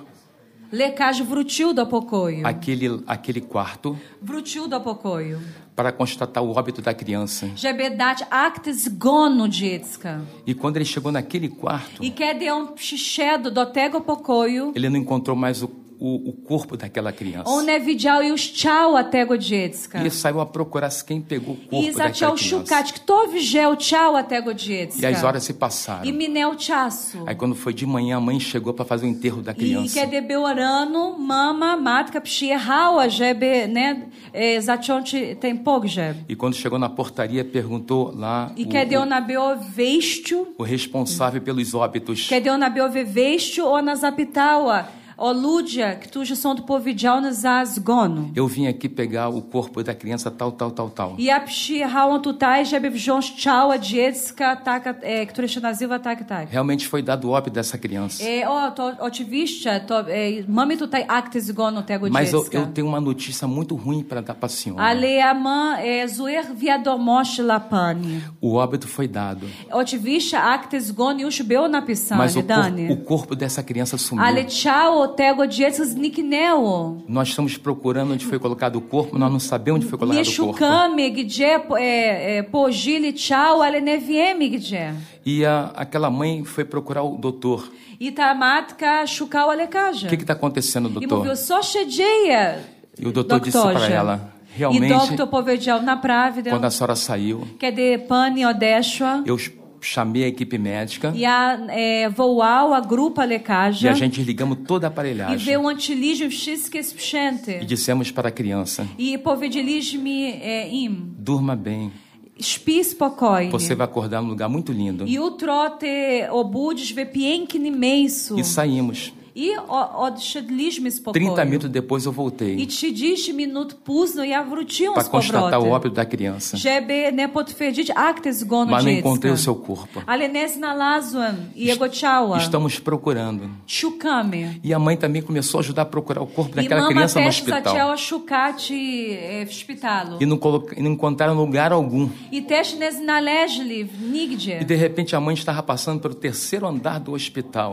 lekarz wrócił do pokoju. àquele, àquele quarto Wrócił do pokoju, para constatar o óbito da criança. żeby dać akt zgonu dziecka. E quando ele chegou naquele quarto, I kiedy on przyszedł do tego pokoju, ele não encontrou mais o, o, o corpo daquela criança. on nie widział już ciała tego dziecka. E ele saiu a procurar quem pegou o I corpo daquela zaczął criança. szukać, kto wziął ciało tego E dziecka. as horas se passaram. I minął czasu. Aí quando foi de manhã, a mãe chegou para fazer o enterro da I criança. kiedy było rano, mama, matka przyjechała, żeby ne, e, zacząć ten pogrzeb. E quando chegou na portaria, perguntou lá I o, kiedy o, ona była w wejściu, o responsável pelos óbitos. kiedy ona była w wejściu, ona zapytała o ludzi, którzy są odpowiedzialni za zgon. Eu vim aqui pegar o corpo da criança tal, tal, tal, tal. I ja przyjechałam tutaj, żeby wziąć ciało dziecka, tak, e, które się nazywa tak, tak. Realmente foi dado o óbito dessa criança. E, o, to oczywiście, to, e, mamy tutaj akty zgonu tego Mas eu, dziecka. eu tenho uma notícia muito ruim para dar para a senhora. Ale ja mam e, złych wiadomości dla pani. O óbito foi dado, Oczywiście akty zgonu już było napisane, mas o, cor, Dani. o corpo dessa criança sumiu. Ale ciało tego dziecka zniknęło. Nós estamos procurando onde foi colocado o corpo, nós não sabemos onde foi Nie colocado o corpo. szukamy, gdzie e, e, położyli ciało, ale nie wiemy gdzie. E a, aquela mãe foi procurar o doutor. I ta matka szukała lekarza. O que está acontecendo, I doutor? mówił, co się dzieje, E o doutor disse para doktorze? ela: I realmente, doktor powiedział, naprawdę, quando a senhora saiu, kiedy pani odeszła, eu chamei a equipe médica ja e, wołał a grupa e lekarza a gente ligamos toda a i aparelhagem wyłączyliśmy wszystkie e sprzęty. dissemos para a criança: I powiedzieliśmy e, im, durma bem, śpi spokojnie. você vai acordar num lugar muito lindo. I jutro ty obudzisz w pięknym miejscu. E saímos. I o, odszedliśmy z pokoju. trinta minutos depois eu I voltei trzydzieści minut później ja wróciłam para z constatar o powrotem, óbito da criança. żeby nie potwierdzić akty zgonu Mas não dziecka. encontrei o seu corpo. Ale nie znalazłem jego ciała. Estamos procurando. Szukamy. E a mãe também começou a ajudar a procurar o corpo I daquela mama criança no też hospital. zaczęła szukać e, w szpitalu. E não, coloca, e não encontraram lugar algum. I też nie znaleźli nigdzie. E de repente a mãe estava passando pelo terceiro andar do hospital.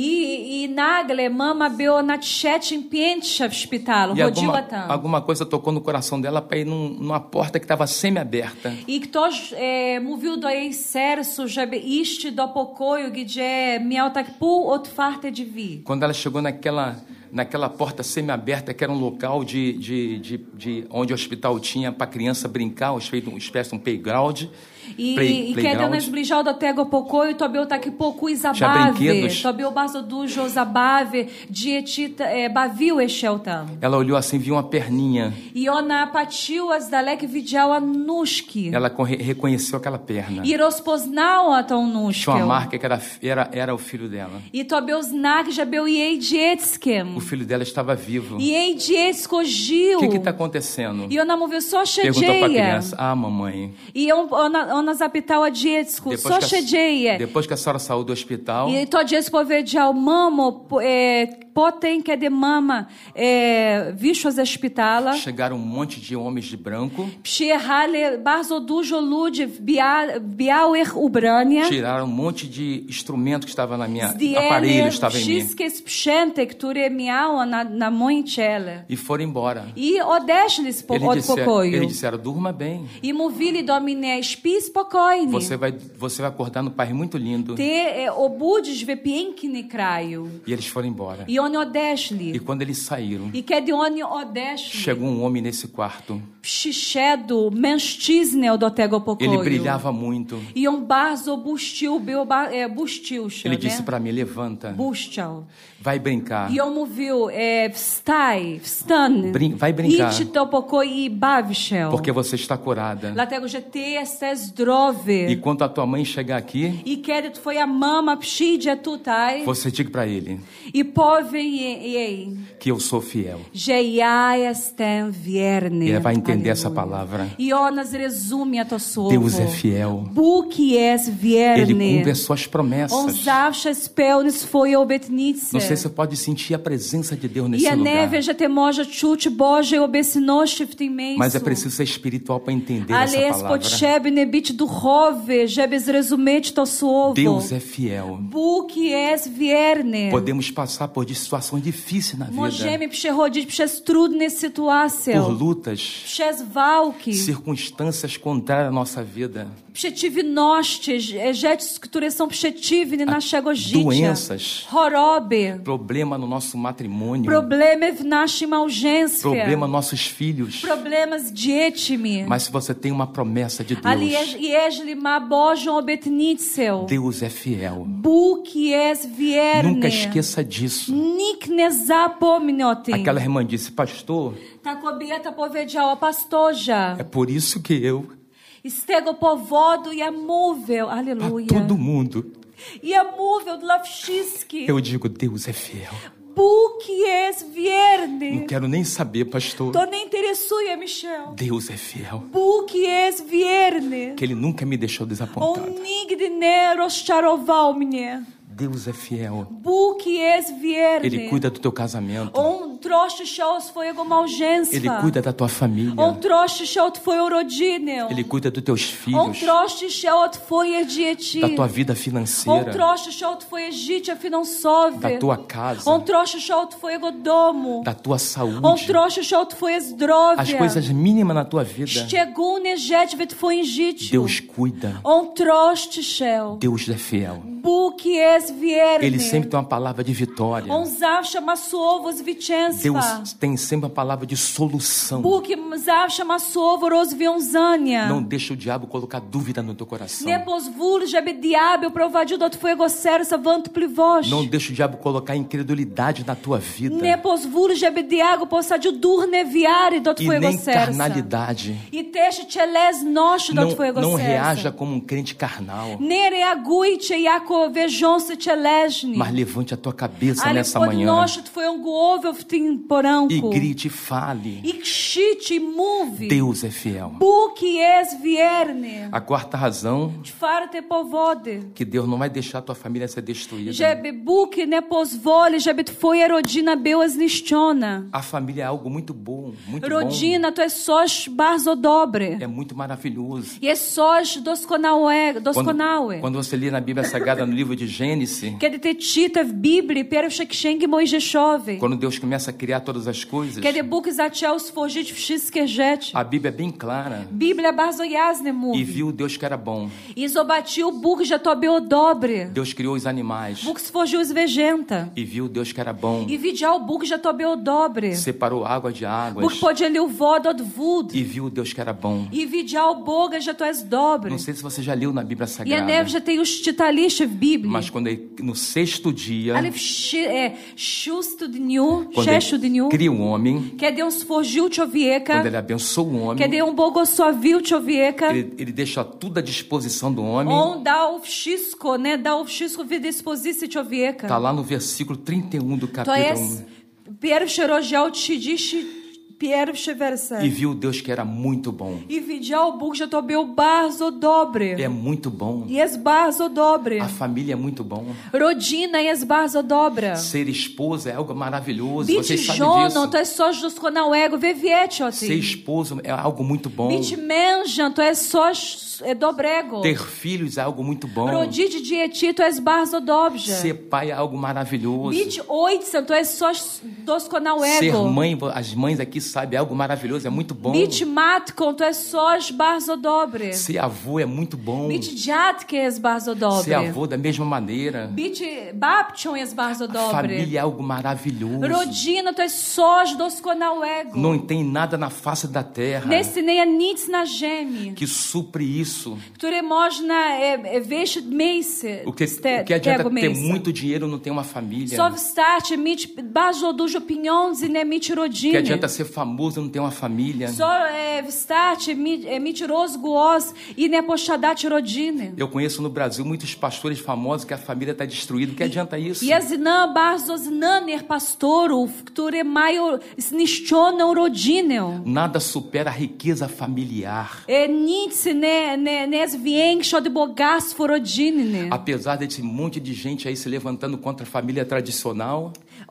I, I nagle mama była na trzecim piętrze w szpitalu. E Chodziła alguma, tam. alguma coisa tocou no coração dela para ir num, numa porta que estava semi-aberta. I ktoś e, mówił do jej sercu, żeby iść do pokoju, gdzie miał tak pół otwarte drzwi. Quando ela chegou naquela, naquela porta semi-aberta, que era um local de, de, de, de onde o hospital tinha para criança brincar, uma espécie de um playground. I, Play, i kada nas bližal do tega pokoju, to bil taki pokoj zabave, to bil bardzo dużo zabawy, dzieci e, bawiły się tam. Ela olhou assim, viu uma perninha. I ona patrzyła z daleka, widziała nóżki. Ela reconheceu aquela perna. I rozpoznała tą nóżkę. Tinha uma marca que era, era, era o filho dela. I to był znak, że był jej dzieckiem. O filho dela estava vivo. I jej dziecko żył. O que que está acontecendo? I ona mówiła, co się Perguntou dzieje? para a criança, ah, mamãe. I ona, ona zapytała dziecku, Depois co się a, dzieje? Depois que a senhora saiu do hospital. I to dziecko powiedział, mamo, e, potem kiedy mama e, wyszła ze szpitala, chegaram um monte de homens de branco. Przyjechali bardzo dużo ludzi w bia, białych ubraniach. Tiraram um monte de instrumento que estava na minha aparelho estava em mim. Wszystkie sprzęty, które miała na, na moim ciele. E foram embora. I odeszli z po, ele od disse, pokoju. Eles disseram, durma bem. I mówili do mnie, śpi spokojnie. Você vai, você vai acordar num país muito lindo. Ty e, obudzisz w pięknym kraju. E eles foram embora. I oni odeszli. E quando eles saíram, I kiedy oni odeszli, chegou um homem nesse quarto. Przyszedł mężczyzna do tego pokoju. Ele brilhava muito. I on bardzo błyszczył, był, e, błyszczył się, Ele né? disse para mim, levanta. Błyszczał. Vai brincar. I on mówił, e, wstaj, wstań. Brin vai brincar. Idź do pokoju i baw się. Porque você está curada. Dlatego, że ty jesteś zdrowy. E quando a tua mãe chegar aqui, I kiedy twoja mama przyjdzie tutaj, você diga para ele i powie jej, que eu sou fiel. że ja jestem wierny. Ele vai entender Aleluia. essa palavra. I ona zrozumie to słowo. Deus é fiel. Bóg jest wierny. Ele cumpre as suas On promessas. zawsze spełni swoje obietnice. Não sei se você pode sentir a presença de Deus nesse Ja nie lugar. wiem, że ty może czuć Bożej obecności w tym miejscu. Mas é preciso ser espiritual para entender Ale essa jest palavra. potrzebny być duchowy, żeby zrozumieć to słowo. Deus é fiel. Bóg jest wierny. Podemos passar por situações difíceis na vida, Możemy przechodzić przez trudne sytuacje, por lutas, przez walki, circunstâncias contrárias à nossa vida, przeciwności, rzeczy, które są przeciwne naszego życia, doenças, choroby, problema no nosso matrimônio, problemy w naszym małżeństwie, problema nossos filhos. problemy z dziećmi. Mas se você tem uma promessa de Ale Deus, jeż- jeżeli ma Bożą obietnicę, Deus é fiel. Bóg jest wierny. Nunca esqueça disso. Nikt nie zapomni o tym. Aquela irmã disse, pastor, Ta kobieta powiedziała, pastorze, é por isso que eu, i z tego powodu ja mówię, para aleluja, todo mundo, ja mówię dla wszystkich, eu digo, Deus é fiel. Bóg jest wierny. Não quero nem saber, pastor. To nie interesuje mi się. Deus é fiel. Bóg jest wierny. Que Ele nunca me deixou On desapontado. nigdy nie rozczarował mnie. Deus é fiel. Bóg jest wierny. Ele cuida do teu casamento. On troszczy się o swojego małżeństwa. Ele cuida da tua família. On troszczy się o twoją rodzinę. Ele cuida dos teus On filhos, troszczy się o twoje dzieci. da tua vida On financeira, troszczy się o twoje życie finansowe. da tua casa, On troszczy się o twojego domu. da tua On saúde, troszczy się o twoje zdrowie. as coisas mínimas na tua vida. Szczególne rzeczy w twoim życiu. Deus cuida. On troszczy się. Deus é fiel. Bóg jest wierny. Ele sempre tem uma palavra de vitória. On zawsze ma słowo zwycięstwa. Deus tem sempre uma palavra de solução. Bóg zawsze ma słowo rozwiązania. Não deixa o diabo colocar dúvida no teu coração. Nie pozwól, żeby diabeł prowadził do twojego serca wątpliwość. Não deixa o diabo colocar incredulidade na tua vida. Nie pozwól, żeby diabeł posadził duch niewiary do E twojego nem serca. carnalidade. I też cielesność do Não, twojego não serca. reaja como um crente carnal. Nie reagujcie jako wierzący cieleśni. Mas levante a tua cabeça Ale nessa manhã podnosi twoją głowę w tym poranku. e grite e fale. I krzyczy i mówi. Deus é fiel. Bóg jest wierny. A quarta razão Czwarte powody. que Deus não vai deixar a tua família ser destruída. Żeby Bóg nie pozwoli, żeby twoja rodzina była zniszczona. A família é algo muito bom, muito Rodzina to jest coś bardzo dobre. bom. É muito maravilhoso. Jest coś doskonałe. Quando, doskonałe. quando você lê na Bíblia Sagrada, no livro de Gênesis, Kiedy ty czyta w Biblii pierwsze księgi Mojżeszowej, quando Deus começa começa a criar todas as coisas, Kiedy Bóg zaczął stworzyć wszystkie rzeczy. a Bíblia é bem clara. Biblia bardzo jasne E mówi. viu Deus que era bom. I zobaczył Bóg, że to było dobre. Deus criou os animais. Bóg stworzył zwierzęta. E viu Deus que era bom. I widział Bóg, że to było dobre. Separou água de águas. Bóg podzielił wodę od wód. E viu Deus que era bom. I widział Boga, że to jest dobre. Não sei se você já leu na Bíblia Ja nie wiem, Sagrada, że ty już czytaliście w Biblii. mas quando ele, no sexto dia, Ale w szy- e, szóstym dniu, quando sexto ele dniu, cria o homem, kiedy on stworzył człowieka, quando ele abençoa o homem, kiedy on błogosławił człowieka, ele, ele deixa tudo à disposição do homem. on dał wszystko, ne, dał wszystko w dyspozycji człowieka. Está lá no versículo trinta e um do To capítulo jest um. pierwszy rozdział, trzydziesty pierwszy werset. E viu Deus que era muito bom. I widział Bóg, że to był bardzo dobry. É muito bom. Jest bardzo dobry. A família é muito bom. Rodzina jest bardzo dobra. Ser esposa é algo maravilhoso. Być Vocês sabem żoną disso. to jest coś doskonałego. Wy wiecie o Ser tym. esposo é algo muito bom. Być mężem to jest coś e, dobrego. Ter filhos é algo muito bom. Rodzić dzieci to jest bardzo dobrze. Ser pai é algo maravilhoso. Być ojcem to jest coś Ser doskonałego. mãe, as mães aqui sabem, é algo maravilhoso, é muito bom. Być matką to jest coś bardzo dobre. Ser avô é muito bom. Być dziadkiem jest bardzo Ser dobre. avô da mesma maneira. Być babcią jest bardzo A dobre. família é algo maravilhoso. Rodzina to jest coś doskonałego. Não tem nada na face da terra Nie istnieje nic na ziemi, que supre isso. które można e, e, wejść w miejsce O que, z te, o que adianta tego ter miejsca. muito dinheiro e não ter uma família? Só wystarczy mieć bardzo dużo pieniędzy, nie mieć O que rodziny. adianta ser famoso e não ter uma família? Só é, wystarczy mieć, é, mieć rozgłos i nie posiadać rodziny. Eu conheço no Brasil muitos pastores famosos que a família está destruída. O que adianta isso? Ja znam bardzo znanych pastorów, którzy mają zniszczoną rodzinę. Nada supera a riqueza familiar. É, nic nie, nie, nie jest większe od bogactwa rodzinne. Apesar desse monte de gente aí se levantando contra a família tradicional,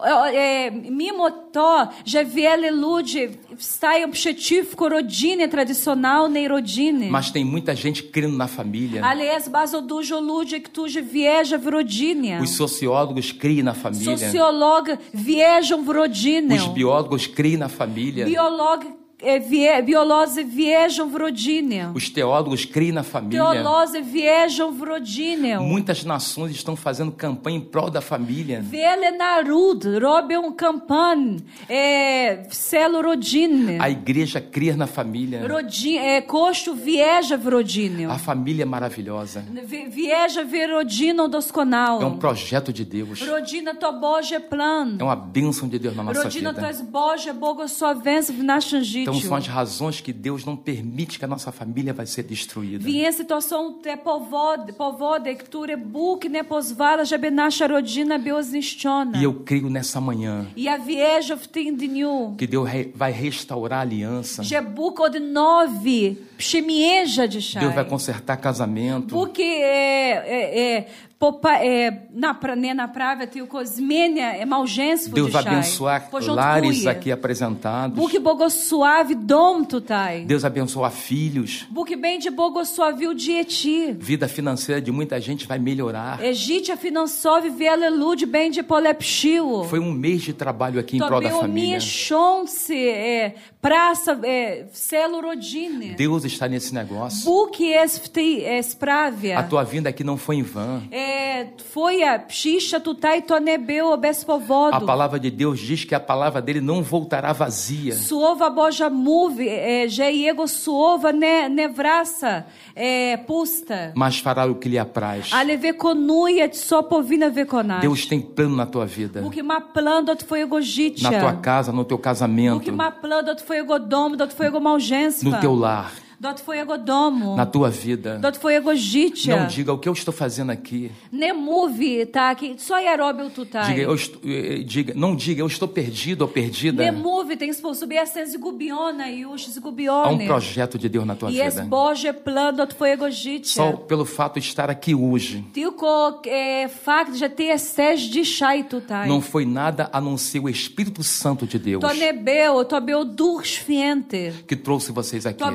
É, mimo to, że wiele ludzi wstają przeciwko rodzinie tradycjonalnej rodziny. mas tem muita gente crendo na família. Ale jest bardzo dużo ludzi, którzy wierzą w rodzinę. Os sociólogos creem na família. Socjolog wierzą w rodzinę. Os biólogos creem na família. Biolog, é, wie, biolodzy wierzą w rodzinę. Os teólogos creem na família. Teolodzy wierzą w rodzinę. Muitas nações estão fazendo campanha em prol da família. Wiele naród robią kampanię é, w celu rodziny. A igreja crê na família. Rodzi, é, Kościół wierzy w rodzinę. A família é maravilhosa. Wie- Wierzy w rodzinę É um doskonałą. projeto de Deus. Rodzina to Boży plan. É uma bênção de Deus na nossa Rodzina to vida. jest Boże błogosławieństwo w naszym życiu. Então são as razões que Deus não permite que a nossa família vai ser destruída. Więc to są te powody, powody, które Bóg nie pozwala, żeby nasza rodzina była zniszczona. E eu creio nessa manhã I ja wierzę w tym dniu, que Deus re- vai restaurar a aliança. że Bóg odnowi przymierza dzisiaj. Deus vai consertar casamento. Bóg é, é, é, popa, é, napra, nie naprawia, tylko zmienia é, małżeństwo Deus vai dzisiaj. abençoar lares Porządkuje. aqui apresentados. Bóg błogosławi dom tutaj. Deus abençoa filhos. Bóg będzie błogosławił dzieci. Vida financeira de muita gente vai melhorar. É, życie finansowe wiele ludzi będzie polepszyło. Foi um mês de trabalho aqui em To prol da był família. miesiąc é, praca é, w celu rodziny. Deus está nesse negócio. Bóg jest w tej é, sprawie. A tua vinda aqui não foi em vão. É, twoja przyjścia tutaj to nie było bez A powodu. palavra de Deus diz que a palavra dele não voltará vazia. Słowa Boża mówi, é, że jego słowa nie, nie wraca é, pusta, Mas fará o que lhe apraz. ale wykonuje, co powinna wykonać. Deus tem plano na tua vida. Bóg ma plan do twojego życia. Na tua casa, no teu Bóg casamento, ma plan do twojego domu, do twojego małżeństwa, no teu lar, do twojego domu, na tua vida. do twojego życia. Não diga o que eu estou fazendo aqui. Nie mówi tak, co ja robię tutaj. Diga, eu estou, eh, diga, não diga eu estou perdido ou perdida. Nie mówi ten sposób, ja jestem zgubiona już, Há um zgubiony. projeto de Deus na tua Jest vida. Boży plan do twojego życia. Só pelo fato de estar aqui hoje, Tylko é, fakt, że ty jesteś dzisiaj tutaj. não foi nada a não ser o Espírito Santo de Deus To nie było, to był Duch Święty. que trouxe vocês aqui. To był Duch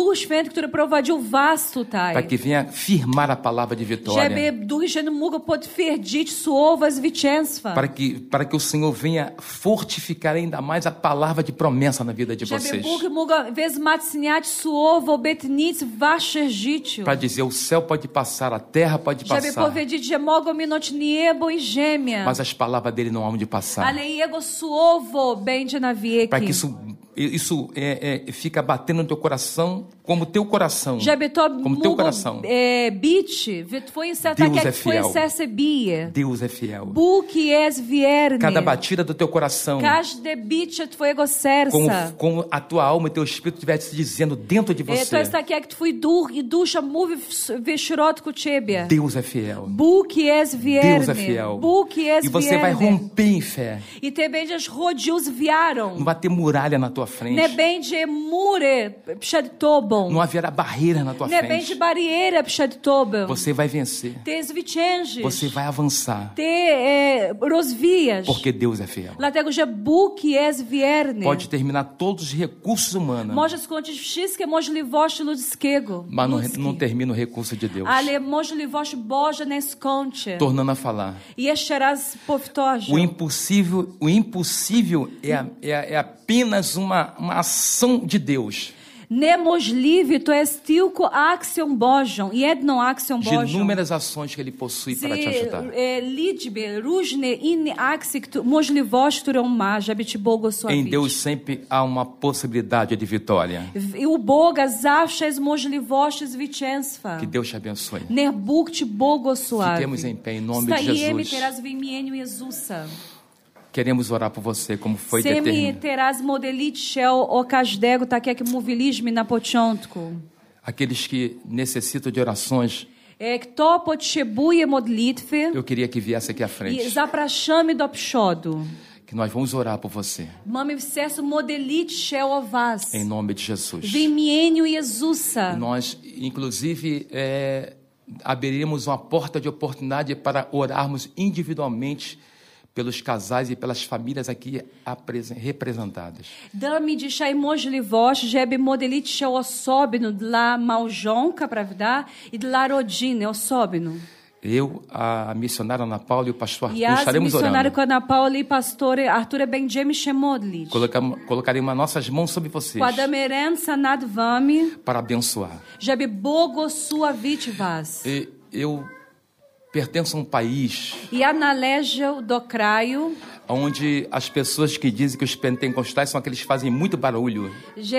Duch Święty, który prowadził was tutaj. para que venha firmar a palavra de vitória. Żeby Duch Święty mógł potwierdzić słowa zwycięstwa. Para que, para que o Senhor venha fortificar ainda mais a palavra de promessa na vida de Żeby vocês. Bóg mógł wzmacniać słowo obietnic w waszym życiu. Para dizer, o céu pode passar, a terra pode Żeby passar, powiedzieć, że mogą minąć niebo i ziemię. mas as palavras dele não hão de passar. Ale jego słowo będzie na wieki. Para que isso, isso é, é, fica batendo no teu coração, como teu coração, Żeby to como teu mógł coração. e, bić w twoim sercu, Deus tak é jak twoje fiel. serce bije. Deus é fiel. Bóg jest wierny. Cada batida do teu coração, Każde bicie twojego serca. como, como a tua alma e teu espírito estivesse dizendo dentro de E, to você, jest tak, jak twój duch i dusza mówi w, w środku ciebie. Deus é fiel. Bóg jest wierny. Deus é fiel. Bóg jest E você vai wierny. romper em fé. I ty będziesz chodził z wiarą. Não vai ter muralha na tua Nie frente. będzie mury przed tobą. Não haverá barreira na tua Nie będzie frente. barieira przed tobą. Você vai vencer. Ty zwyciężysz. Você vai avançar. Ty e, rozwijasz. Porque Deus é fiel. Dlatego, że Bóg jest wierny. Pode terminar todos os recursos humanos, Może skończyć wszystkie możliwości ludzkiego. mas não, ludzkie. não termina o recurso de Deus. Ale możliwość Boża nie skończy. Tornando a falar. I jeszcze raz powtórzę. O impossível, o impossível é, a- é, a- é apenas uma, uma ação de Deus. Niemożliwe to jest tylko akcją Bożą, jedną akcją De Bożą. inúmeras ações que Ele possui para te Z ajudar. e, liczby, różne inne akcje, któ- możliwości, które on ma, żeby ci Em błogosławić. Deus sempre há uma possibilidade de vitória. W- I u Boga zawsze jest możliwość zwycięstwa. Que Deus te abençoe. Niech Bóg ci błogosławi. Fiquemos em pé, em nome de Stajemy Jesus. teraz w imieniu Jezusa. Queremos orar por você, como foi Chcemy determinado. teraz modlić się o każdego, tak jak mówiliśmy na początku. Aqueles que necessitam de orações, E, Kto potrzebuje modlitwy, eu queria que viesse aqui à i frente. zapraszamy do przodu. Que nós vamos orar por você. Mamy w sercu modlić się o was. Em nome de Jesus. W imieniu Jezusa. Nós, inclusive, é, abriríamos uma porta de oportunidade para orarmos individualmente pelos casais e pelas famílias aqui apresen- representadas. Damy dzisiaj możliwość, żeby modlić się osobno dla małżonka, prawda? I dla rodziny osobno. Eu, a missionária Ana Paula e o pastor Arthur Ja z estaremos missionário orando. Ana Paula i pastory Artura będziemy się modlić. Colocamos, colocaremos as nossas mãos sobre vocês Kładamy ręce nad wami, para abençoar. żeby błogosławić was. E eu pertenço a um país Ja należę do kraju, onde as pessoas que dizem que os pentecostais são aqueles que fazem muito barulho.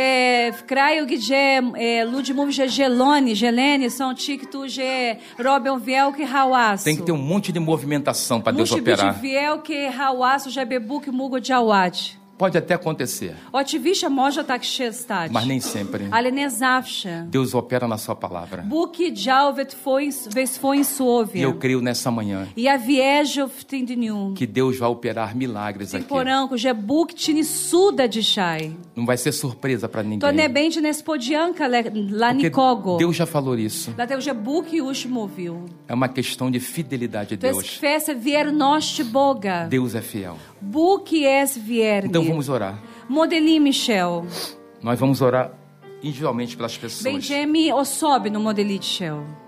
że w kraju, gdzie e, ludzie mówią, że zieloni, zieleni są ci, którzy robią wielkie hałasy. Tem que ter um monte de movimentação para Deus Musi być operar. wielkie hałasy, żeby Bóg mógł działać. Pode até acontecer, Oczywiście może tak się stać, mas nem sempre. ale nie zawsze. Deus opera na sua palavra. Bóg działa w twoim, w swoim E słowie. eu creio nessa manhã I ja wierzę w tym dniu, que Deus vai operar milagres tym aqui. poranku, że Bóg czyni cuda dzisiaj. Não vai ser surpresa para To nie ninguém. będzie niespodzianka le- dla Porque nikogo. Deus já falou isso. Dlatego, że Bóg już mówił. É uma questão de fidelidade de To jest Deus. kwestia wierności Boga. Deus é fiel. Bóg jest wierny. Então vamos orar. Modelimy się. Nós vamos orar individualmente pelas pessoas. Będziemy osobno modlić się.